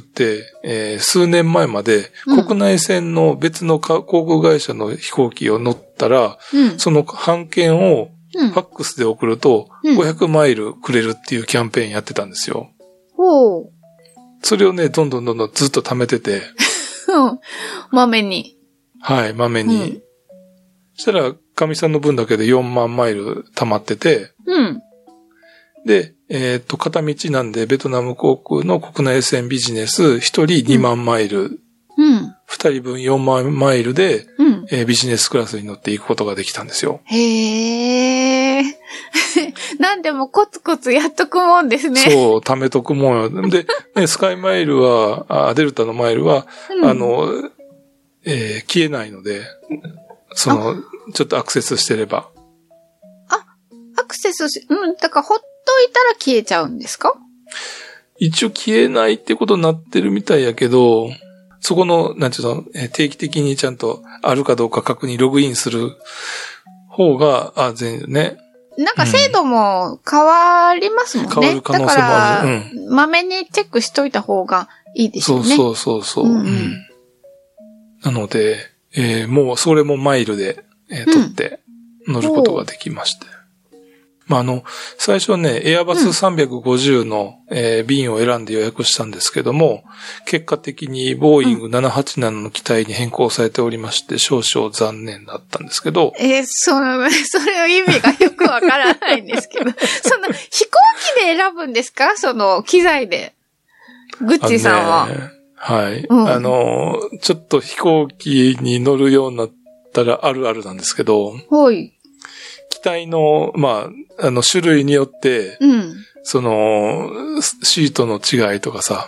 数年前まで国内線の別の航空会社の飛行機を乗ったら、その半券をファックスで送ると500マイルくれるっていうキャンペーンやってたんですよ。それをね、どんどんずっと貯めてて。 まめに。 はい、まめに。そしたら、神さんの分だけで4万マイル貯まってて、で、片道なんで、ベトナム航空の国内線ビジネス、1人2万マイル、2人分4万マイルで、ビジネスクラスに乗っていくことができたんですよ。 へー。なんでもコツコツやっとくもんですね。 そう、貯めとくもんよ。で、ね、スカイマイルは、デルタのマイルは、消えないので、ちょっとアクセスしてれば。 アクセスだからほっといたら消えちゃうんですか？ 一応消えないってことになってるみたいやけど、そこの、なんていうの、定期的にちゃんとあるかどうか確認、ログインする方が、全然ね。 なんか制度も変わりますもんね。 変わる可能性もある。 だから、まめにチェックしといた方がいいですよね。 そう。なので、もうそれもマイルで、取って乗ることができまして。まあ、最初ね、エアバス350の、便を選んで予約したんですけども、結果的にボーイング787の機体に変更されておりまして、少々残念だったんですけど。 それの意味がよくわからないんですけど、飛行機で選ぶんですか？その機材で。グッチさんは。 はい。ちょっと飛行機に乗るようになったらあるあるなんですけど。 はい。 機体の、まあ、種類によって、シートの違いとかさ。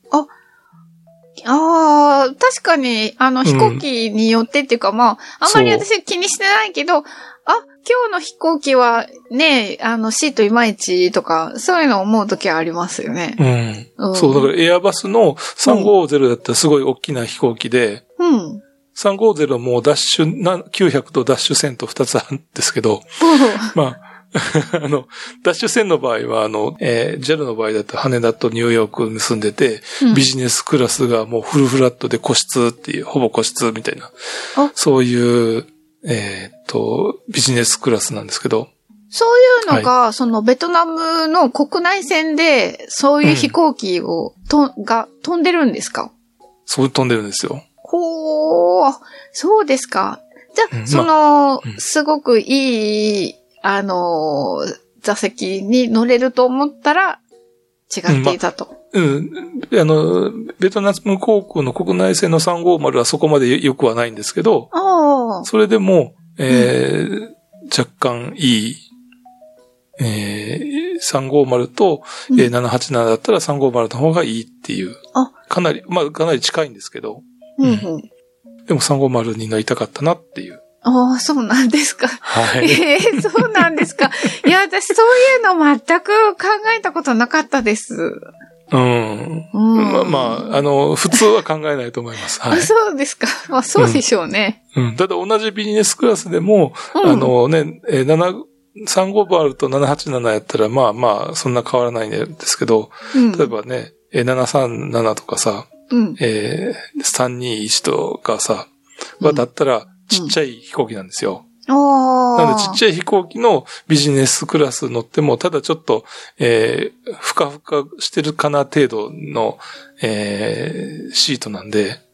確かに、飛行機によってっていうか、まあ、あんまり私気にしてないけど、今日の飛行機はね、シートいまいちとか、そういうの思うときはありますよね。 そう、だからエアバスの350だったらすごい大きな飛行機で、350もダッシュ900とダッシュ1000と2つあるんですけど、まあ、ダッシュ1000の場合は、JAL の場合だと羽田とニューヨークを結んでて、ビジネスクラスがもうフルフラットで個室っていう、ほぼ個室みたいな、そういう、ビジネスクラスなんですけど。 そういうのが、ベトナムの国内線で、そういう飛行機が飛んでるんですか？ そう飛んでるんですよ。 そうですか。じゃあ、すごくいい、座席に乗れると思ったら、違っていたと。 ベトナム航空の国内線の350はそこまで良くはないんですけど、それでも、若干いい、350と、787だったら350の方がいいっていう。かなり近いんですけど。でも350に乗りたかったなっていう。 そうなんですか。 はい。 そうなんですか。いや、私そういうの全く考えたことなかったです。 まあ、普通は考えないと思います。はい。 そうですか。まあ、そうでしょうね。 ただ同じビジネスクラスでも、350と787やったら、まあまあ、そんな変わらないんですけど、例えばね、737とかさ、321とかさ、だったら、ちっちゃい飛行機なんですよ。なので、ちっちゃい飛行機のビジネスクラス乗っても、ただちょっと、ふかふかしてるかな程度の、シートなんで、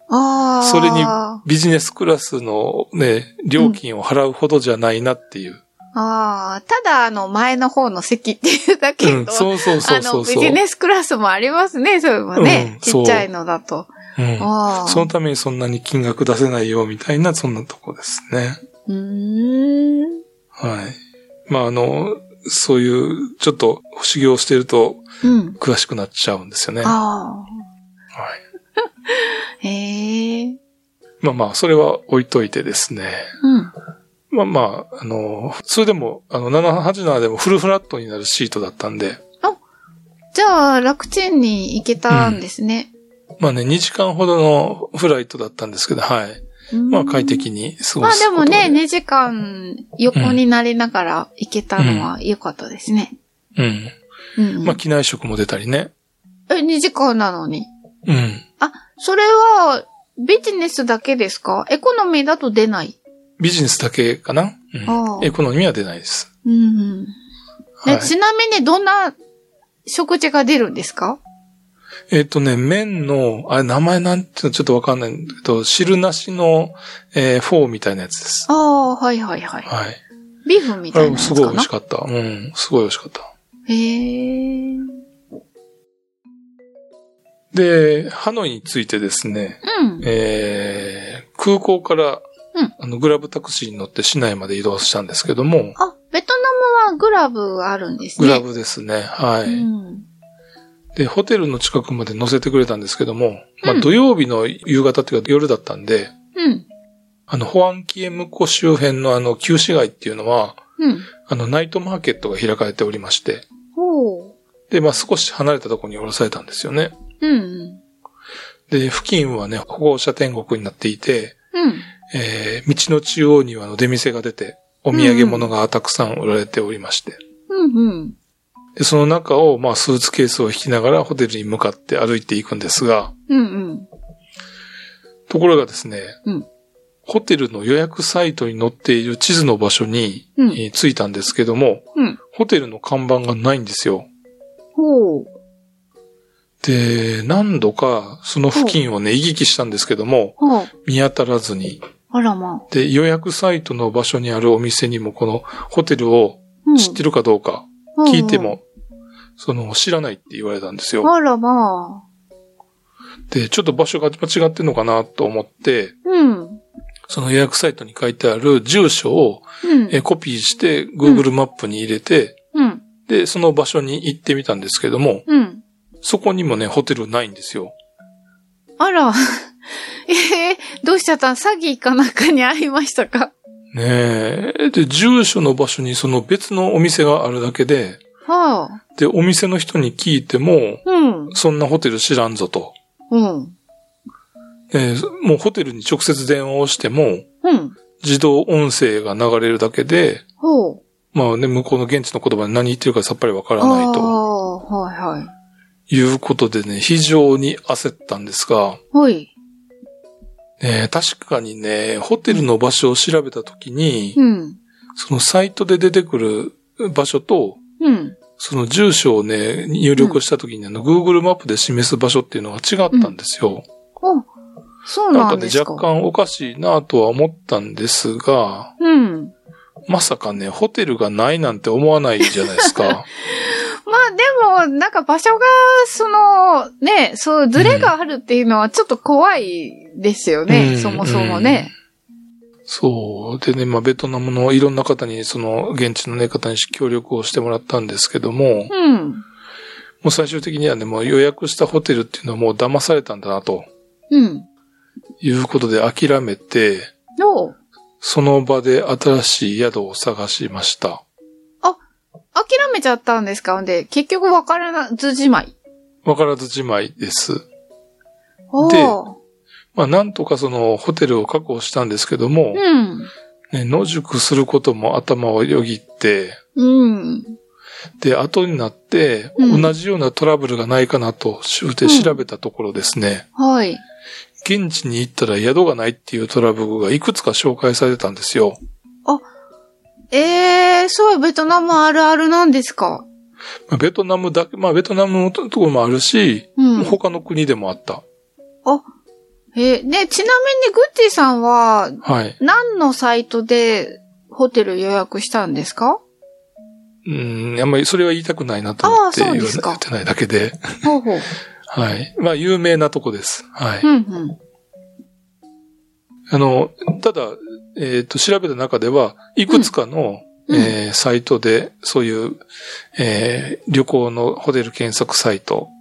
ああ。 それにビジネスクラスのね、料金を払うほどじゃないなっていう。 ああ、ただ前の方の席っていうだけと、 そうそうそうそうビジネスクラスもありますね、そういうのね、ちっちゃいのだと。 そのためにそんなに金額出せないよみたいな、そんなとこですね。はい。まあそういうちょっと修行してると詳しくなっちゃうんですよね。はい。 へえ。 まあまあそれは置いといてですね。まあまあ普通でも787でもフルフラットになるシートだったんで。 じゃあ楽ちんに行けたんですね。 まあね、2時間ほどのフライトだったんですけど、はい。まあ快適に過ごすことで。 まあでもね、2時間横になりながら行けたのは良かったですね。まあ機内食も出たりね。 2時間なのに。あ、それはビジネスだけですか？エコノミーだと出ない？ ビジネスだけかな？エコノミーは出ないです。 ちなみにどんな食事が出るんですか？ 麺の、名前なんていうのちょっとわかんないんだけど、汁なしの、フォーみたいなやつです。 はいはいはい。はい。ビーフみたいなやつかな？ すごい美味しかった。すごい美味しかった。で、ハノイについてですね、空港から、グラブタクシーに乗って市内まで移動したんですけども。 ベトナムはグラブあるんですね。 グラブですね。はい。で、ホテルの近くまで乗せてくれたんですけども、まあ土曜日の夕方っていうか夜だったんで、ホアンキエム湖周辺の旧市街っていうのは、ナイトマーケットが開かれておりまして、で、まあ少し離れたところに降ろされたんですよね。で、付近はね、歩行者天国になっていて、道の中央には出店が出て、お土産物がたくさん売られておりまして。で、その中を、まあ、スーツケースを引きながらホテルに向かって歩いていくんですが、ところがですね、ホテルの予約サイトに載っている地図の場所に、着いたんですけども、ホテルの看板がないんですよ。で、何度かその付近をね、行き来したんですけども、見当たらずに。で、予約サイトの場所にあるお店にもこのホテルを知ってるかどうか聞いても、知らないって言われたんですよ。で、ちょっと場所が間違ってんのかなと思って、その予約サイトに書いてある住所を、コピーして Google マップに入れて、で、その場所に行ってみたんですけども、そこにもね、ホテルないんですよ。 どうしちゃったん？詐欺かなんかに遭いましたか？ ねえ。で、住所の場所にその別のお店があるだけで、で、お店の人に聞いても、そんなホテル知らんぞと。もうホテルに直接電話をしても、自動音声が流れるだけで、まあね、向こうの現地の言葉で何言ってるかさっぱりわからないと。いうことでね、非常に焦ったんですが、確かにね、ホテルの場所を調べたときに、そのサイトで出てくる場所と、その住所をね、入力したときにGoogle マップで示す場所っていうのが違ったんですよ。 そうなんですか。 なんかね、若干おかしいなとは思ったんですが、まさかね、ホテルがないなんて思わないじゃないですか。 まあでも、なんか場所が、そうズレがあるっていうのはちょっと怖いですよね、そもそもね。 そう。でね、まあベトナムのいろんな方に、現地のね、方に協力をしてもらったんですけども、もう最終的にはね、もう予約したホテルっていうのはもう騙されたんだなと。いうことで諦めて、その場で新しい宿を探しました。 諦めちゃったんですか？で、結局分からずじまい。 分からずじまいです。で、まあなんとかホテルを確保したんですけども、野宿することも頭をよぎって、で、後になって、同じようなトラブルがないかなと調べたところですね。現地に行ったら宿がないっていうトラブルがいくつか紹介されてたんですよ。 そうベトナムあるあるなんですか？ ベトナムだけ、ベトナムのところもあるし、他の国でもあった。 で、ちなみにグッチさんは、 はい。 何のサイトでホテル予約したんですか？ あんまりそれは言いたくないなと思って言ってないだけで。 ほうほう。 はい。まあ、有名なとこです。はい。 うんうん。 ただ、調べた中では、いくつかの、サイトで、そういう、旅行のホテル検索サイト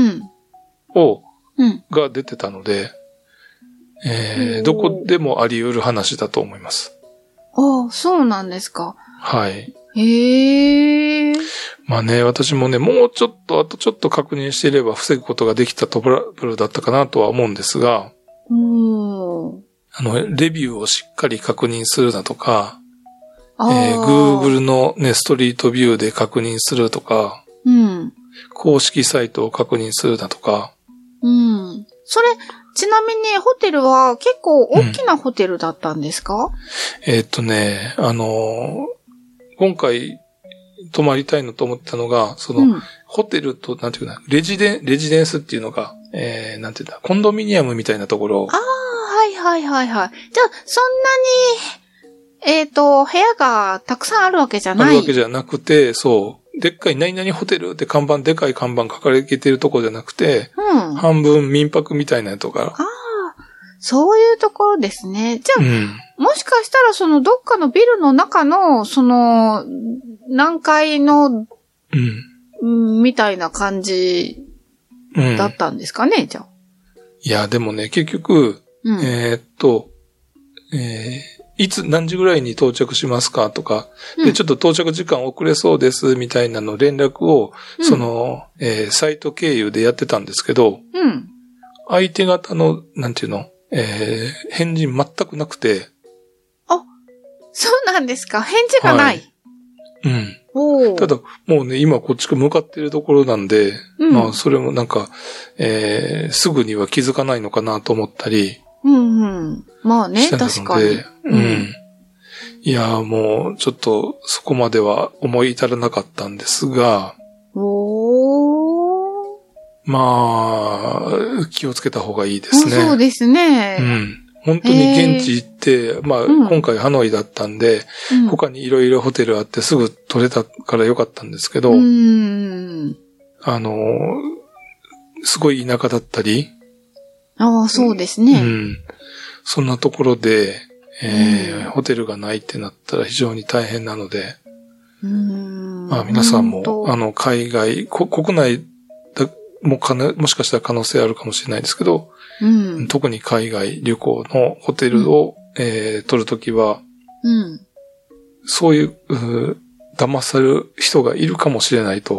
が出てたので、どこでもあり得る話だと思います。 ああ、そうなんですか。 はい。 へえ。 まあね、私もね、もうちょっと、あとちょっと確認していれば防ぐことができたトラブルだったかなとは思うんですが、レビューをしっかり確認するだとか、Google のね、ストリートビューで確認するとか、公式サイトを確認するだとか。 それ、ちなみにホテルは結構大きなホテルだったんですか？ 今回泊まりたいのと思ったのが、ホテルと、なんていうかな、レジデンスっていうのが、なんていうんだ、コンドミニアムみたいなところ。 はいはいはいはい。じゃあ、そんなに、部屋がたくさんあるわけじゃない。 あるわけじゃなくて、そう。でっかい何々ホテルってでかい看板書かれてるとこじゃなくて、半分民泊みたいなところ。 そういうところですね。じゃあ、もしかしたらどっかのビルの中の、何階の、みたいな感じだったんですかね、じゃあ。 いや、でもね、結局、いつ何時ぐらいに到着しますかとか、で、ちょっと到着時間遅れそうですみたいなの連絡を、サイト経由でやってたんですけど、相手方の、なんていうの、返事全くなくて。 あ、そうなんですか。返事がない。 ただ、もうね、今こっち向かってるところなんで、まあ、それもなんか、すぐには気づかないのかなと思ったり。 まあね、確かに。 いや、もう、ちょっと、そこまでは思い至らなかったんですが。まあ、気をつけた方がいいですね。 そうですね。 本当に現地行って、まあ、今回ハノイだったんで、他にいろいろホテルあってすぐ取れたからよかったんですけど、すごい田舎だったり。 そうですね。 そんなところで、ホテルがないってなったら非常に大変なので、まあ皆さんも、海外、国内もしかしたら可能性あるかもしれないですけど、特に海外旅行のホテルを、取るときは、そういう、騙される人がいるかもしれないと、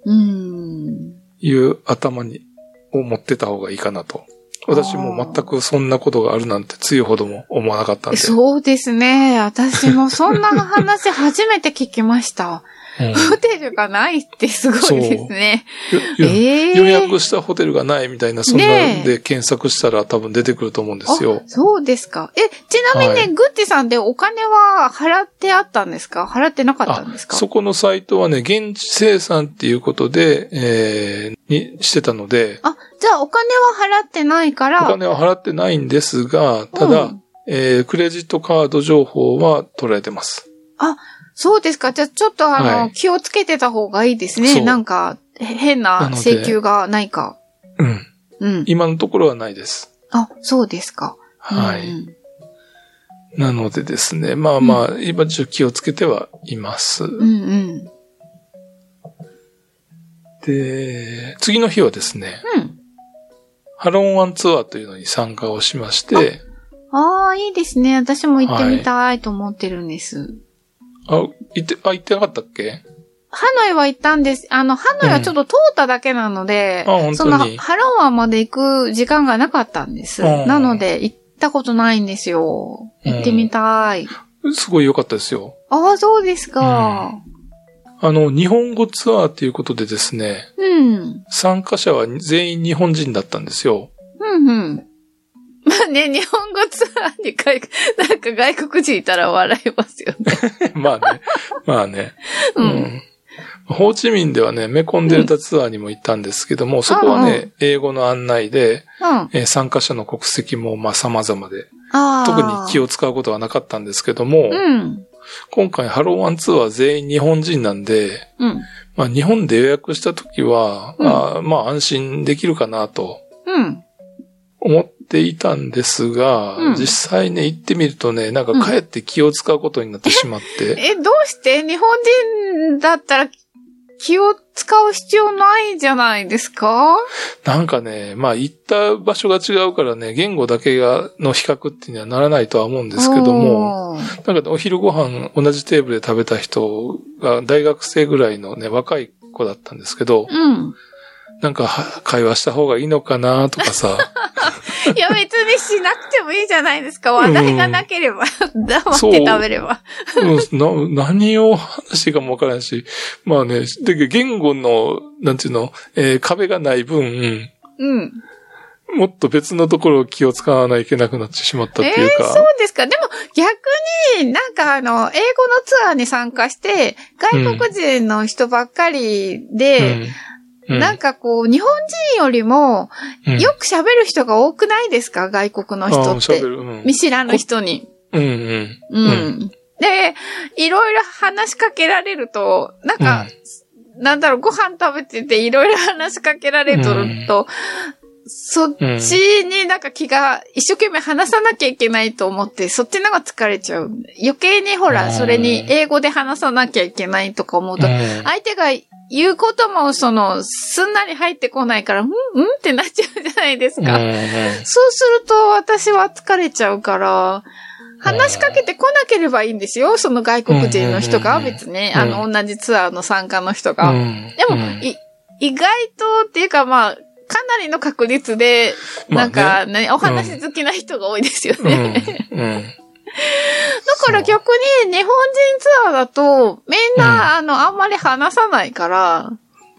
いう頭を持ってた方がいいかなと。私も全くそんなことがあるなんてつゆほども思わなかったんで。 そうですね。私もそんな話初めて聞きました。ホテルがないってすごいですね。 予約したホテルがないみたいな、そんなんで検索したら多分出てくると思うんですよ。 そうですか。ちなみにね、グッチさんでお金は払ってあったんですか？払ってなかったんですか？ そこのサイトはね、現地生産っていうことで、にしてたので。 じゃあお金は払ってないから。 お金は払ってないんですが、ただ、クレジットカード情報は取られてます。 そうですか。じゃあちょっと気をつけてた方がいいですね。なんか、変な請求がないか。 今のところはないです。 そうですか。 はい。なのでですね、まあまあ、今ちょっと気をつけてはいます。で、次の日はですね、ハロンワンツアーというのに参加をしまして。 いいですね。私も行ってみたいと思ってるんです。 行ってなかったっけ？ ハノイは行ったんです。ハノイはちょっと通っただけなので、ハロンワンまで行く時間がなかったんです。なので、行ったことないんですよ。行ってみたい。 すごい良かったですよ。 そうですか。 日本語ツアーっていうことでですね、参加者は全員日本人だったんですよ。まあね、日本語ツアーになんか外国人いたら笑いますよね。まあね。 ホーチミンではね、メコンデルタツアーにも行ったんですけども、そこはね、英語の案内で、参加者の国籍もまあ様々で、特に気を使うことはなかったんですけども、今回ハローワンツアー全員日本人なんで、まあ日本で予約したときは、まあ安心できるかなと、思っていたんですが、実際ね、行ってみるとね、なんかかえって気を使うことになってしまって。 どうして日本人だったら気を使う必要ないじゃないですか？ なんかね、まあ行った場所が違うからね、言語だけの比較っていうにはならないとは思うんですけども、なんかお昼ご飯同じテーブルで食べた人が大学生ぐらいのね、若い子だったんですけど、なんか会話した方がいいのかなとかさ。 いや別にしなくてもいいじゃないですか。話題がなければ、黙って食べれば。 何を話していいかもわからんし、まあね、言語の、なんていうの、壁がない分、もっと別のところを気を使わないといけなくなってしまったっていうか。 そうですか。でも逆になんか英語のツアーに参加して、外国人の人ばっかりで、なんかこう、日本人よりも、よく喋る人が多くないですか？外国の人って。見知らぬ人に。で、いろいろ話しかけられると、なんか、なんだろう、ご飯食べてていろいろ話しかけられると、そっちになんか気が一生懸命話さなきゃいけないと思って、そっちのが疲れちゃう。余計にほら、それに英語で話さなきゃいけないとか思うと、相手が言うこともすんなり入ってこないから、ってなっちゃうじゃないですか。そうすると私は疲れちゃうから、話しかけてこなければいいんですよ。その外国人の人が別に、同じツアーの参加の人が。でも、意外とっていうかまあ、かなりの確率で、なんか、お話好きな人が多いですよね。だから逆に日本人ツアーだと、みんな、あんまり話さないから、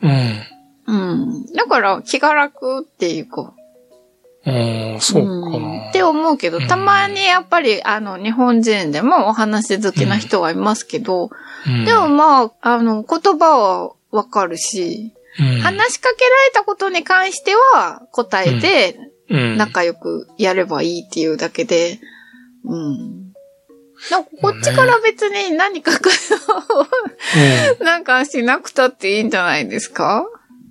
だから気が楽っていうか。 そうかな。 って思うけど、たまにやっぱり、日本人でもお話好きな人はいますけど、でもまあ、言葉はわかるし、話しかけられたことに関しては答えて、仲良くやればいいっていうだけで、なんかこっちから別に何かなんかしなくたっていいんじゃないですか？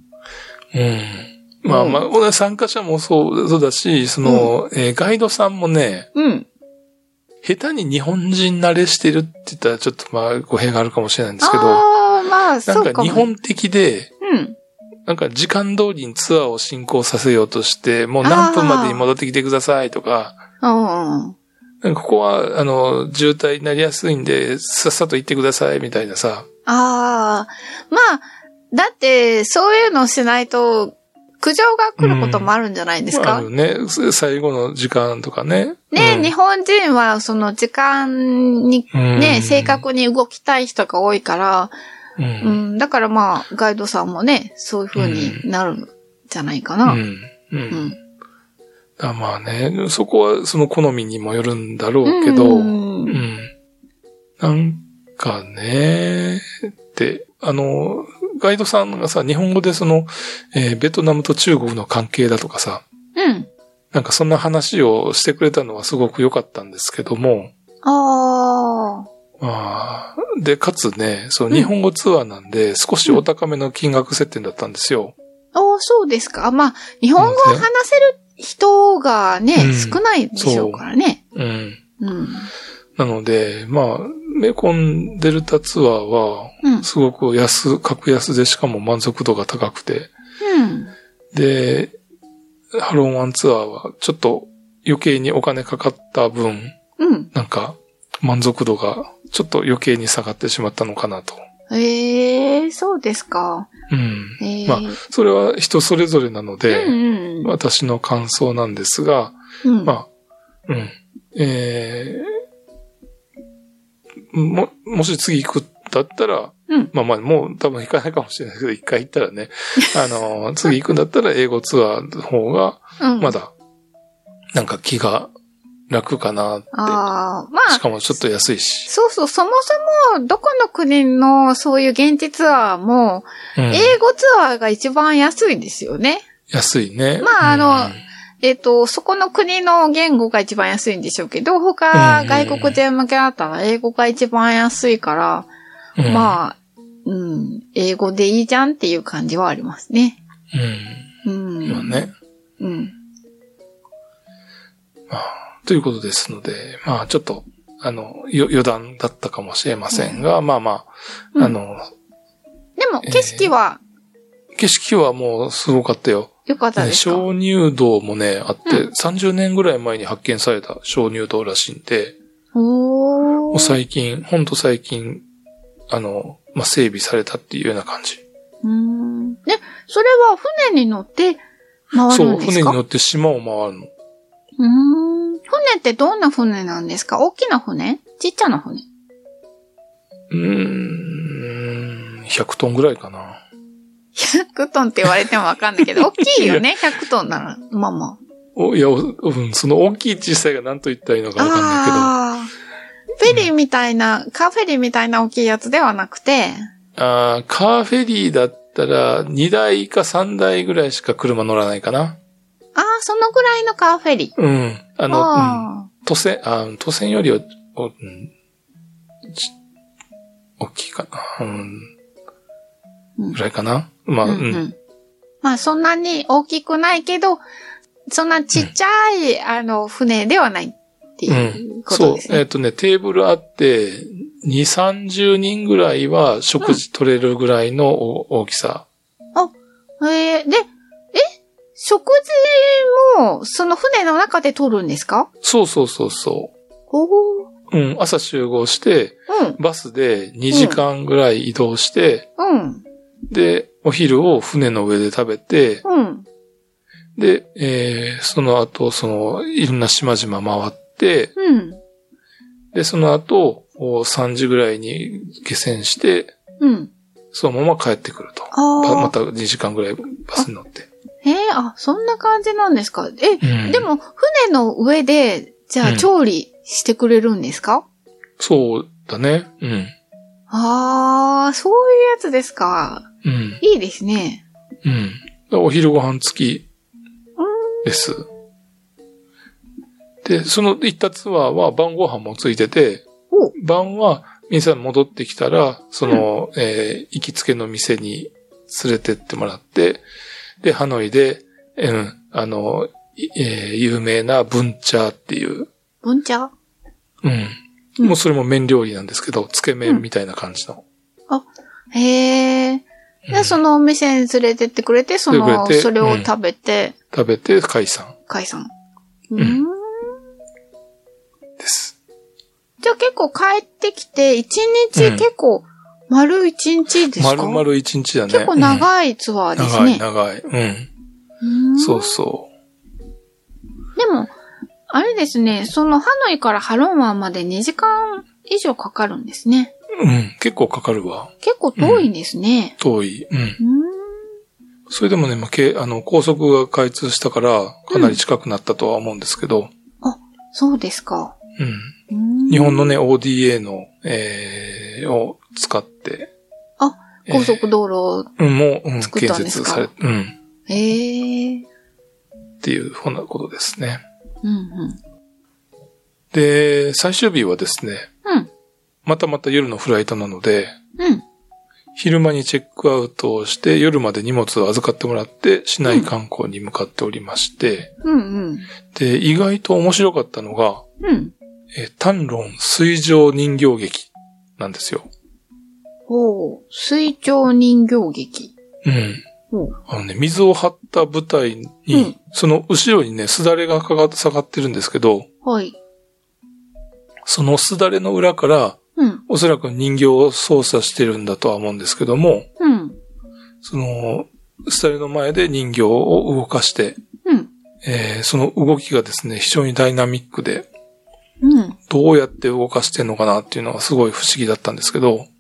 まあ、参加者もそうだし、ガイドさんもね、下手に日本人慣れしてるって言ったらちょっとまあ語弊があるかもしれないんですけど、なんか日本的で、なんか時間通りにツアーを進行させようとして、もう何分までに戻ってきてくださいとか、ここは、渋滞になりやすいんで、さっさと行ってくださいみたいなさ。まあ、 だって、そういうのをしないと、苦情が来ることもあるんじゃないですか？ あるね。最後の時間とかね。 日本人はその時間にね、正確に動きたい人が多いから、だからまあ、ガイドさんもね、そういう風になるんじゃないかな。 まあね、そこはその好みにもよるんだろうけど、なんかね、ってガイドさんがさ、日本語でベトナムと中国の関係だとかさ、なんかそんな話をしてくれたのはすごく良かったんですけども、で、かつね、日本語ツアーなんで、少しお高めの金額設定だったんですよ。 そうですか。まあ、日本語を話せる人がね、少ないでしょうからね。 なので、まあ、メコンデルタツアーは、すごく格安でしかも満足度が高くて、で、ハローワンツアーはちょっと余計にお金かかった分、なんか満足度がちょっと余計に下がってしまったのかなと。 そうですか。 まあ、それは人それぞれなので、私の感想なんですが、まあ、もし次行くだったら、まあもう多分行かないかもしれないけど、一回行ったらね、次行くんだったら英語ツアーの方が、まだ、なんか気が楽かなって。 ああ、まあ。 しかもちょっと安いし。 そうそう、そもそも、どこの国のそういう現地ツアーも、英語ツアーが一番安いですよね。 安いね。 まあ、そこの国の言語が一番安いんでしょうけど、他、外国人向けだったら英語が一番安いから、まあ、英語でいいじゃんっていう感じはありますね。 今ね。まあ、ということですので、まあちょっと、余談だったかもしれませんが、まあまあ、でも、景色はもうすごかったよ。 よかったですか？ 鍾乳洞もね、あって、30年ぐらい前に発見された鍾乳洞らしいんで、もう最近、ほんと最近、まあ、整備されたっていうような感じ。 で、それは船に乗って回るんですか？そう、 船に乗って島を回るの。 船ってどんな船なんですか？大きな船？ちっちゃな船 ？100トンぐらいかな。 100トンって言われてもわかんないけど、大きいよね、100トンなら。まあまあ。 いや、その大きい小さいが何と言ったらいいのかわかんないけど。フェリーみたいな、カーフェリーみたいな大きいやつではなくて。 カーフェリーだったら2台か3台ぐらいしか車乗らないかな。 そのぐらいのカーフェリー。 都線よりは、大きいかな。ぐらいかな。まあ、 まあ、そんなに大きくないけど、そんなちっちゃい、船ではないっていうことですね。 そう。テーブルあって、2、30人ぐらいは食事取れるぐらいの大きさ。 で、食事も、その船の中で取るんですか？ そう。朝集合して、バスで2時間ぐらい移動して、で、お昼を船の上で食べて、で、その後、いろんな島々回って、で、その後、3時ぐらいに下船して、そのまま帰ってくると。また2時間ぐらいバスに乗って。 そんな感じなんですか？でも、船の上で、じゃあ調理してくれるんですか？ そうだね。そういうやつですか。いいですね。 お昼ご飯付きです。で、その行ったツアーは晩ご飯もついてて、晩は皆さん戻ってきたら、行きつけの店に連れてってもらって、で、ハノイで、有名なブンチャーっていう。 ブンチャー？ もうそれも麺料理なんですけど、つけ麺みたいな感じの。 で、そのお店に連れてってくれて、それを食べて、 解散。です。 じゃあ結構帰ってきて、1日結構、丸1日ですか？ 丸々1日だね。 結構長いツアーですね。 長い。そうそう。 でも、あれですね、そのハノイからハロン湾まで2時間以上かかるんですね。 結構かかるわ。 結構遠いんですね。 遠い。それでもね、高速が開通したから、かなり近くなったとは思うんですけど。 そうですか。 日本のね、ODA の、を使って。 高速道路も、 作ったんですか？ 建設され、っていうふうなことですね。で、最終日はですね、また夜のフライトなので、昼間にチェックアウトをして、夜まで荷物を預かってもらって、市内観光に向かっておりまして、で、意外と面白かったのが、タンロン水上人形劇なんですよ。 水上人形劇。 水を張った舞台に、その後ろにね、すだれが下がってるんですけど、そのすだれの裏から、おそらく人形を操作してるんだとは思うんですけども、その、すだれの前で人形を動かして、その動きがですね、非常にダイナミックで、どうやって動かしてんのかなっていうのがすごい不思議だったんですけど、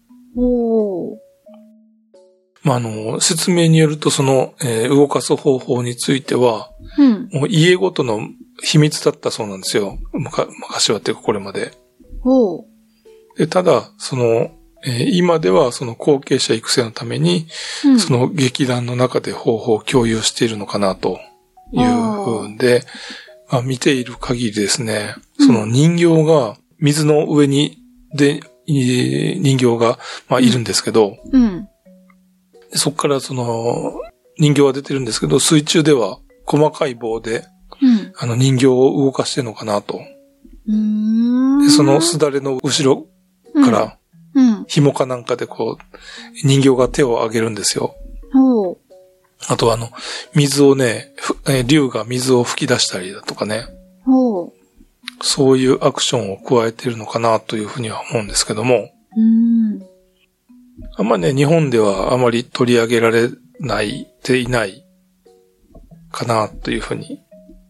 説明によるとその、動かす方法については、もう家ごとの、 秘密だったそうなんですよ。昔はっていうかこれまで。 ほう。 で、ただ、今ではその後継者育成のために、その劇団の中で方法を共有しているのかなというふうで、見ている限りですね、その人形が水の上に、人形が、いるんですけど、そこからその人形は出てるんですけど、水中では細かい棒で、人形を動かしてるのかなと。でそのすだれの後ろから、紐かなんかで人形が手を上げるんですよ。あと水をね、竜が水を吹き出したりだとかね。そういうアクションを加えているのかなというふうには思うんですけども。あんまりね、日本ではあまり取り上げられていないかなというふうに。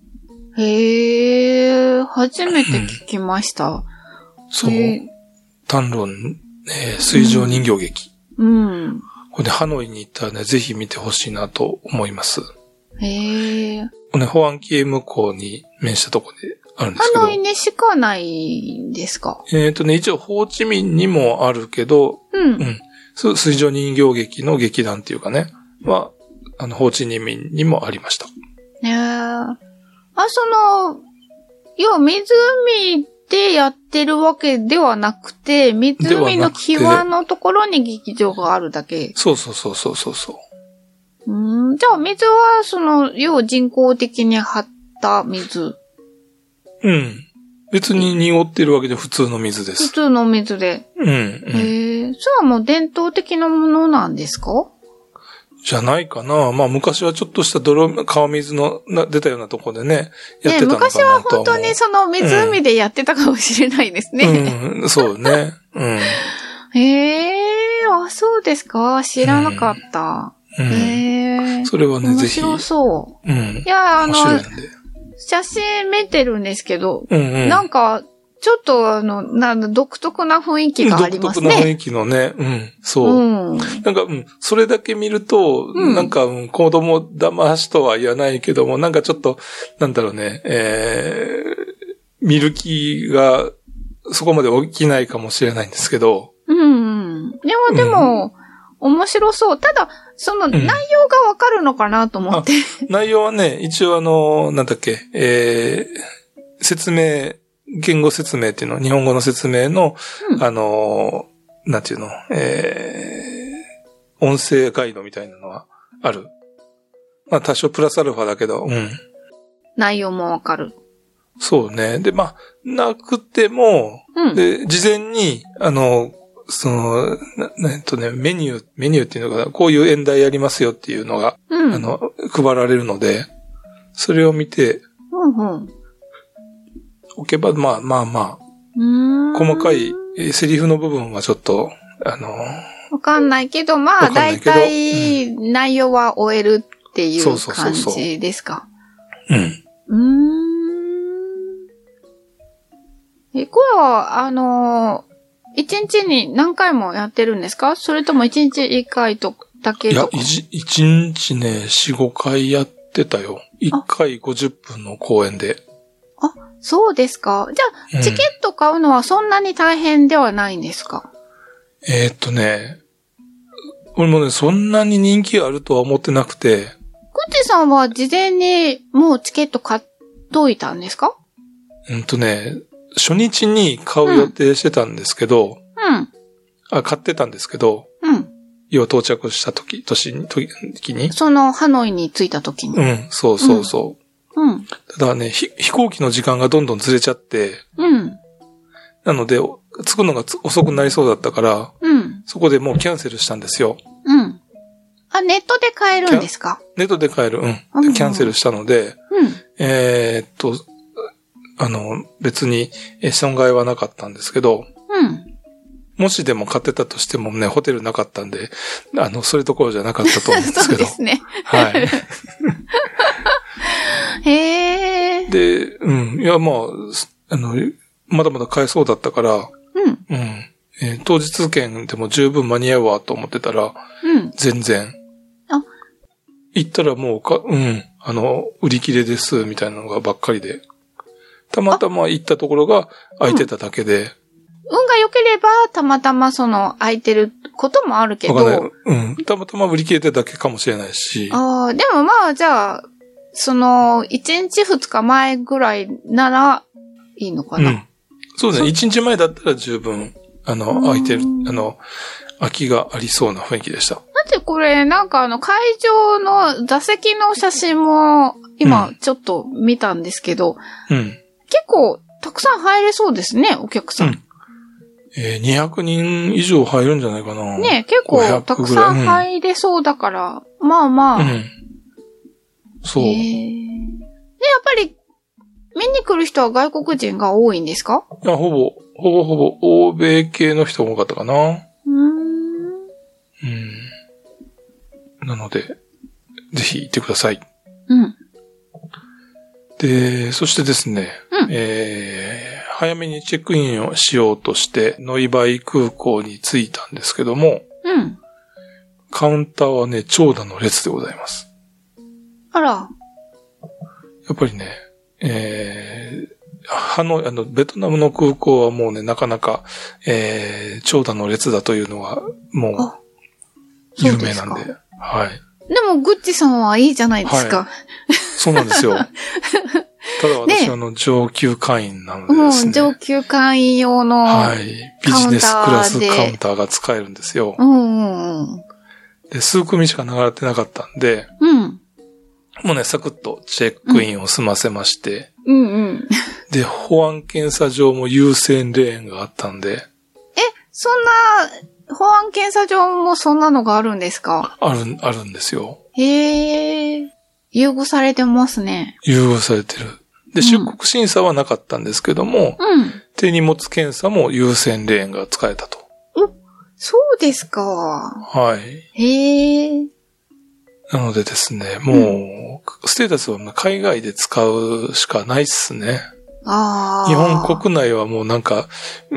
へー、初めて聞きました。 そう。丹論、水上人形劇。これハノイに行ったらね、ぜひ見てほしいなと思います。 へー。 ホアンキエ向こうに面したところであるんですけど。 ハノイにしかないんですか？ 一応ホーチミンにもあるけど、水上人形劇の劇団っていうかね、ホーチミンにもありました。要は湖でやってるわけではなくて、湖の際のところに劇場があるだけ。 そう。 じゃあ水は要は人工的に張った水。 別に濁ってるわけで普通の水です。 普通の水で。それはもう伝統的なものなんですか？ じゃないかな。昔はちょっとした川水の出たようなところでね、やってたのかなとは思う。 昔は本当に湖でやってたかもしれないですね。 そうね。 そうですか。知らなかった。 それはね、ぜひ。 面白そう。いや、写真見てるんですけど、なんか、ちょっと独特な雰囲気がありますね。 独特な雰囲気のね、そう。なんか、それだけ見ると、なんか、子供騙しとは言わないけども、なんかちょっと、なんだろうね、見る気がそこまで起きないかもしれないんですけど。 でも、面白そう。ただ、内容がわかるのかなと思って。 内容はね、一応なんだっけ、言語説明っていうの、日本語の説明の、なんていうの、音声ガイドみたいなのはある。多少プラスアルファだけど、 内容もわかる。 そうね。で、なくても、で、事前に、メニューっていうのが、こういう演題やりますよっていうのが、配られるので、それを見て、おけば、細かいセリフの部分はちょっと、 わかんないけど、だいたい内容は終えるっていう感じですか。これは、一日に何回もやってるんですか？それとも一日一回だけとか？ いや、一日ね、4、5回やってたよ。1回50分の公演で。 そうですか。じゃあ、チケット買うのはそんなに大変ではないんですか？ 俺もね、そんなに人気あるとは思ってなくて。 コッチさんは事前にもうチケット買っといたんですか？ 初日に買う予定してたんですけど、買ってたんですけど、要は到着した時に。 ハノイに着いた時に。 そう。ただね、飛行機の時間がどんどんずれちゃって、なので、着くのが遅くなりそうだったから、そこでもうキャンセルしたんですよ。 ネットで買えるんですか？ ネットで買える。キャンセルしたので、別に損害はなかったんですけど、もしでも買ってたとしてもね、ホテルなかったんで、それどころじゃなかったと思うんですけど。 そうですね。 はい。 へー。 で、いや、まだまだ買えそうだったから、当日券でも十分間に合うわと思ってたら、全然。行ったらもう売り切れです、みたいなのがばっかりで。 たまたま行ったところが空いてただけで。 運が良ければ、たまたま空いてることもあるけど。 わかんない。うん。たまたま売り切れてるだけかもしれないし。 ああ、でもまあ、じゃあ、1日2日前ぐらいならいいのかな。うん。 そうですね。1日前だったら十分、空いてる、空きがありそうな雰囲気でした。だってこれ、なんか会場の座席の写真も、今、ちょっと見たんですけど、 うん。 結構、たくさん入れそうですね、お客さん。うん。 200人以上入るんじゃないかな。 ね、結構たくさん入れそうだから、まあまあ。 うん。そう。で、 やっぱり、見に来る人は外国人が多いんですか？ いや、ほぼ欧米系の人が多かったかな。なので、ぜひ行ってください。 うん。 で、そしてですね、 うん、 早めにチェックインをしようとして、ノイバイ空港に着いたんですけども、 うん。 カウンターはね、長蛇の列でございます。 あら。 やっぱりね、ベトナムの空港はもうね、なかなか、長蛇の列だというのが、もう、有名なんで。はい。 でも、グッチさんはいいじゃないですか。 はい、そうなんですよ。ただ私は上級会員なのでですね。 上級会員用の。 はい。ビジネスクラスカウンターが使えるんですよ。で、数組しか流れてなかったんで、もうね、サクッとチェックインを済ませまして、で、保安検査場も優先レーンがあったんで。 そんな、保安検査場もそんなのがあるんですか？ あるんですよ。 へー。優遇されてますね。 優遇されてる。で、出国審査はなかったんですけども、手荷物検査も優先レーンが使えたと。 そうですか。 はい。 へー。 なのでですね、もう、ステータスは海外で使うしかないっすね。日本国内はもうなんか、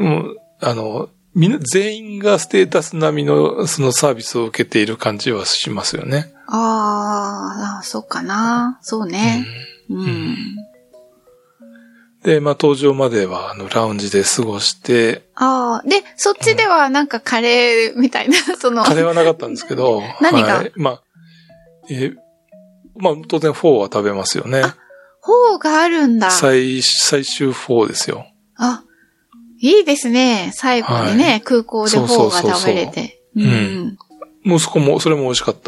全員がステータス並みのそのサービスを受けている感じはしますよね。 そうかな。そうね。 で、搭乗まではラウンジで過ごして。 で、そっちではなんかカレーみたいな、 カレーはなかったんですけど。 何が？ 当然フォーは食べますよね。 フォーがあるんだ。 最終フォーですよ。 いいですね。最後にね、空港でフォーが食べれて。 息子も、それも美味しかった。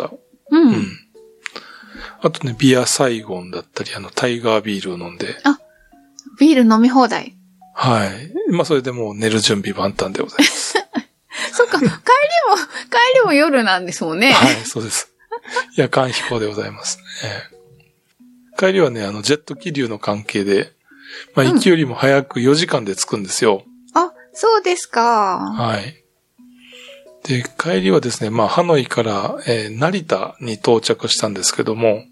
あとね、ビアサイゴンだったり、タイガービールを飲んで。 ビール飲み放題。 はい。それでもう寝る準備万端でございます。 そっか、帰りも夜なんですもんね。 はい、そうです。夜間飛行でございますね。帰りはね、ジェット気流の関係で、行きよりも早く4時間で着くんですよ。 そうですか。 はい。で、帰りはですね、ハノイから、成田に到着したんですけども、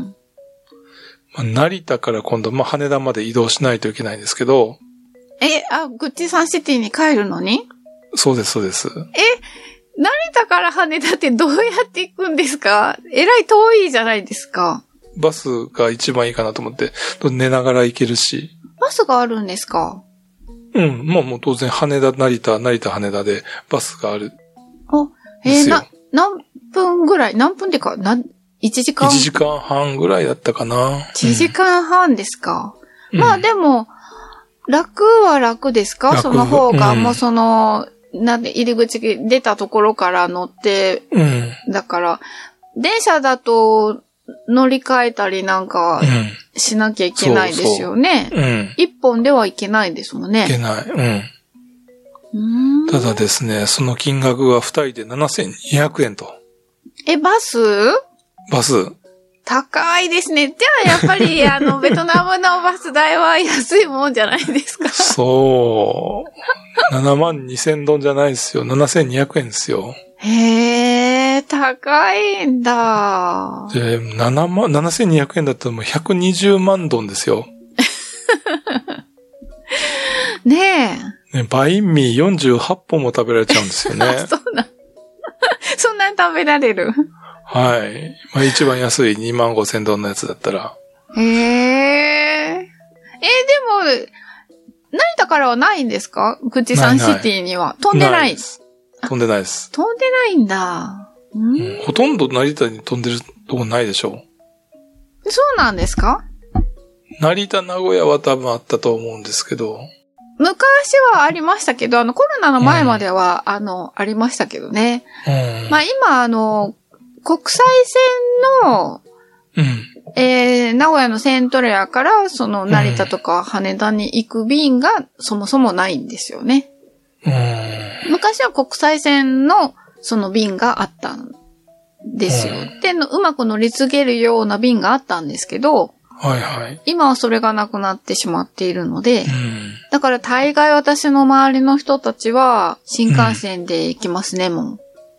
成田から今度、羽田まで移動しないといけないんですけど。 グッチサンシティに帰るのに？ そうです、そうです。 成田から羽田ってどうやって行くんですか？えらい遠いじゃないですか。 バスが一番いいかなと思って、寝ながら行けるし。 バスがあるんですか？ もう当然成田、羽田でバスがある。 何分ぐらい？何分でか1時間 ?1 時間半ぐらいだったかな。 1時間半ですか。でも、楽は楽ですか？その方が、もう入り口出たところから乗って、だから、電車だと乗り換えたりなんかしなきゃいけないですよね。一本では行けないですもんね。 いけない。ただですね、その金額が2人で7200円と。 バス高いですね。じゃあやっぱりベトナムのバス代は安いもんじゃないですか。 そう。72,000ドンじゃないですよ。7200円ですよ。 へー、高いんだ。 で、7200円だったらもう120万ドンですよ。 ねえ。 バインミー48本も食べられちゃうんですよね。 そんなに食べられる？ はい。一番安い25,000ドンのやつだったら。 へえ。 も、成田からはないんですか？富士山シティには。飛んでない。 飛んでないです。 飛んでないんだ。 ほとんど成田に飛んでるとこないでしょ。 そうなんですか？ 成田、名古屋は多分あったと思うんですけど。 昔はありましたけど、コロナの前までは、ありましたけどね。まあ今、国際線の、名古屋のセントレアから、成田とか羽田に行く便がそもそもないんですよね。昔は国際線のその便があったんですよ。で、うまく乗り継げるような便があったんですけど、 はいはい。 今はそれがなくなってしまっているので、だから大概私の周りの人たちは新幹線で行きますね、もう。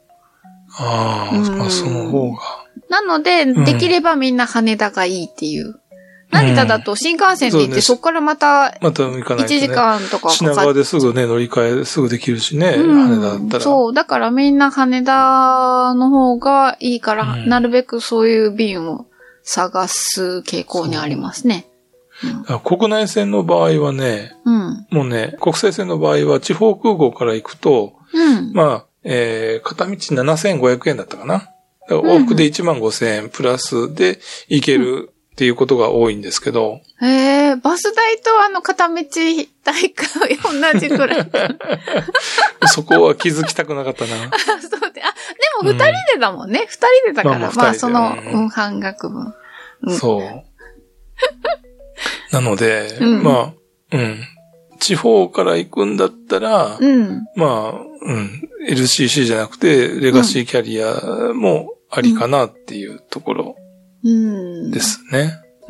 まあその方が。 なので、できればみんな羽田がいいっていう。成田だと新幹線で行って、そこからまた行かないとね。1 時間とかかかって。 品川ですぐね、乗り換えすぐできるしね、羽田だったら。 そう、だからみんな羽田の方がいいから、なるべくそういう便を探す傾向にありますね。 国内線の場合はね、もうね、国際線の場合は地方空港から行くと、まあ、片道7500円だったかな。だから往復で15000円プラスで行けるっていうことが多いんですけど。 バス代と片道代が同じくらい。 そこは気づきたくなかったな。 そうで、でも二人でだもんね。二人でだから、まあその、半額分。 そう。なので、まあ、地方から行くんだったら、まあ、LCC じゃなくて、レガシーキャリアもありかなっていうところですね。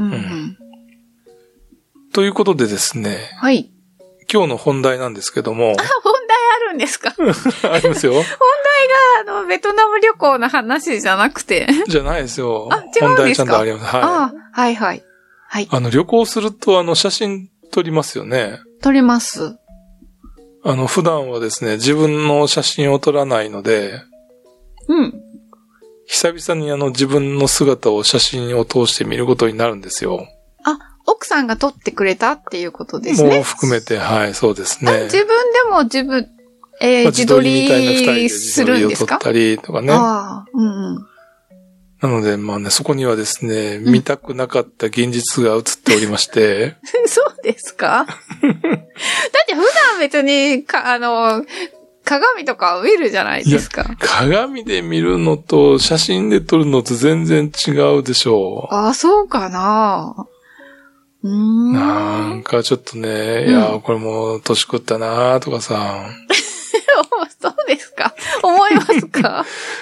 ということでですね。 はい。 今日の本題なんですけども。 本題あるんですか？ ありますよ。 本題が、ベトナム旅行の話じゃなくて。 じゃないですよ。 違うんですか？ 本題ちゃんとあります。 はい。はい。 旅行すると、写真撮りますよね。 撮ります。 普段はですね、自分の写真を撮らないので、久々に自分の姿を写真を通して見ることになるんですよ。 奥さんが撮ってくれたっていうことですね。 もう含めて、はい、そうですね。 自分でも自撮りするんですか？ 自撮りみたいな二人で自撮りを撮ったりとかね。なので、まあね、そこにはですね、見たくなかった現実が映っておりまして。 そうですか？だって普段別に、鏡とか見るじゃないですか。 鏡で見るのと写真で撮るのと全然違うでしょう。 そうかな。 なんかちょっとね、いや、これもう年食ったなとかさ。 そうですか？思いますか？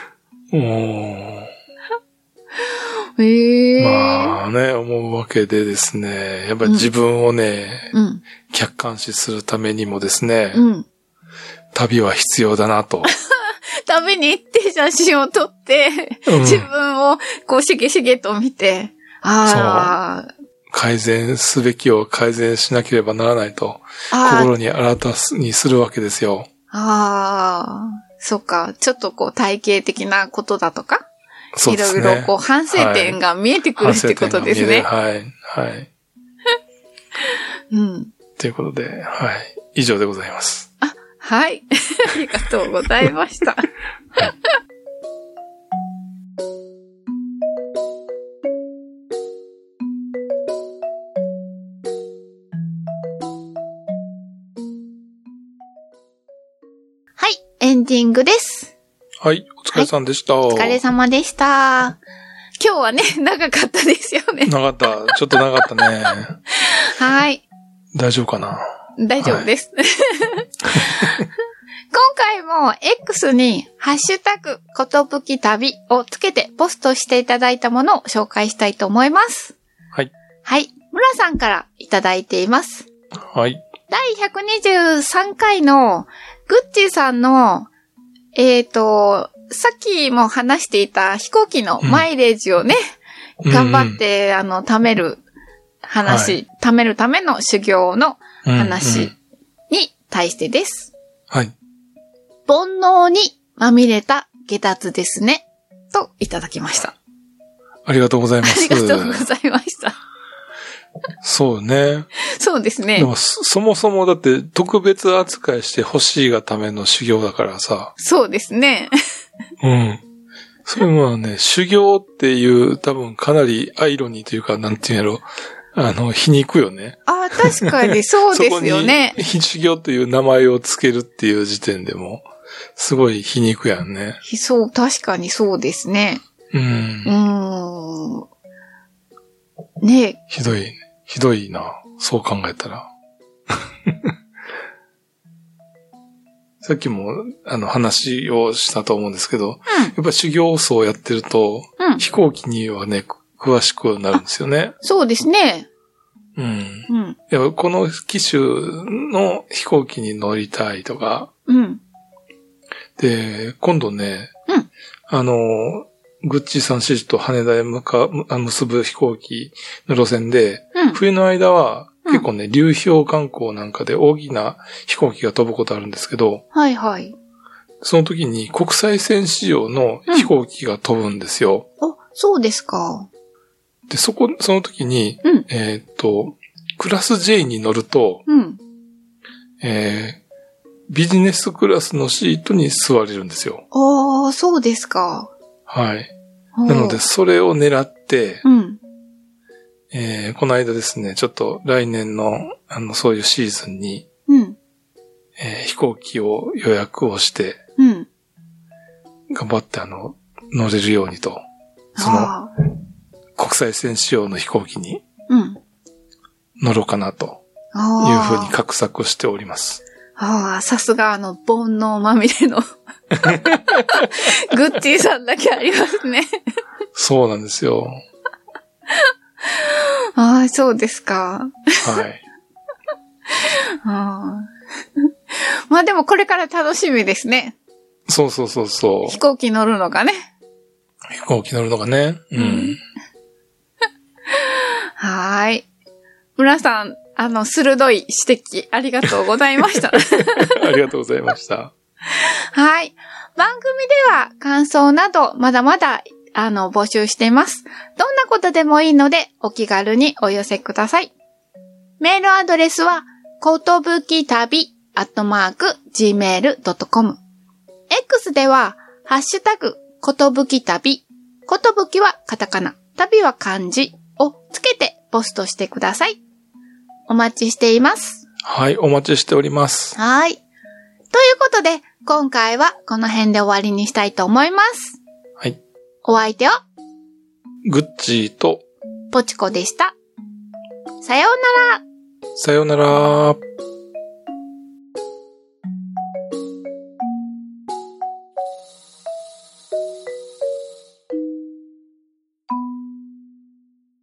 まあね、思うわけでですね、やっぱり自分をね、客観視するためにもですね、旅は必要だなと。 旅に行って写真を撮って、自分をこうしげしげと見て、 改善すべきを改善しなければならないと、心に新たにするわけですよ。 そっか。ちょっとこう体系的なことだとか、いろいろこう反省点が見えてくるってことですね。 はい。ということで、以上でございます。 はい。ありがとうございました。エンディングです。 はい、お疲れさんでした。 お疲れ様でした。今日はね、長かったですよね。 長かった。ちょっと長かったね。 はい。 大丈夫かな？ 大丈夫です。今回も X にハッシュタグことぶき旅をつけてポストしていただいたものを紹介したいと思います。 はい。 はい。村さんからいただいています。 はい。 第123回のグッチーさんの、さっきも話していた飛行機のマイレージをね、頑張って、貯める話、貯めるための修行の話に対してです。 はい。 煩悩にまみれた下脱ですね。といただきました。 ありがとうございます。 ありがとうございました。 そうね。 そうですね。 でもそもそもだって特別扱いして欲しいがための修行だからさ。 そうですね。 うん。それもね、修行っていう多分かなりアイロニーというか、なんていうんやろ、皮肉よね。 あ、確かにそうですよね。 そこに修行という名前をつけるっていう時点でも、すごい皮肉やんね。 そう、確かにそうですね。ねえ。 ひどいな。そう考えたら。さっきも、話をしたと思うんですけど、やっぱ修行僧をやってると、飛行機にはね、詳しくなるんですよね。 そうですね。 いや、この機種の飛行機に乗りたいとか、で、今度ね、グッチーさん指示と羽田へ結ぶ飛行機の路線で、冬の間は結構ね、流氷観光なんかで大きな飛行機が飛ぶことあるんですけど、 はいはい。 その時に国際線仕様の飛行機が飛ぶんですよ。 あ、そうですか。 で、その時に、クラス J に乗ると、ビジネスクラスのシートに座れるんですよ。 ああ、そうですか。 はい。なので、それを狙って、この間ですね、ちょっと来年の、そういうシーズンに、飛行機を予約をして、頑張って乗れるようにと、その、国際線仕様の飛行機に、乗ろうかなと、いうふうに画策しております。 ああ、さすが煩悩まみれのグッチーさんだけありますね。 そうなんですよ。 ああ、そうですか。 はい。 まあでもこれから楽しみですね。 そう。 飛行機乗るのがね。 飛行機乗るのがね。 はい。皆さん、鋭い指摘ありがとうございました。 ありがとうございました。 はい。番組では感想などまだまだ募集しています。どんなことでもいいのでお気軽にお寄せください。メールアドレスはことぶき旅@gmail.com。X ではハッシュタグことぶき旅、ことぶきはカタカナ、旅は漢字をつけてポストしてください。お待ちしています。 はい、お待ちしております。 はい。ということで、今回はこの辺で終わりにしたいと思います。 はい。 お相手は、 グッチーと、 ポチコでした。さようなら。 さようなら。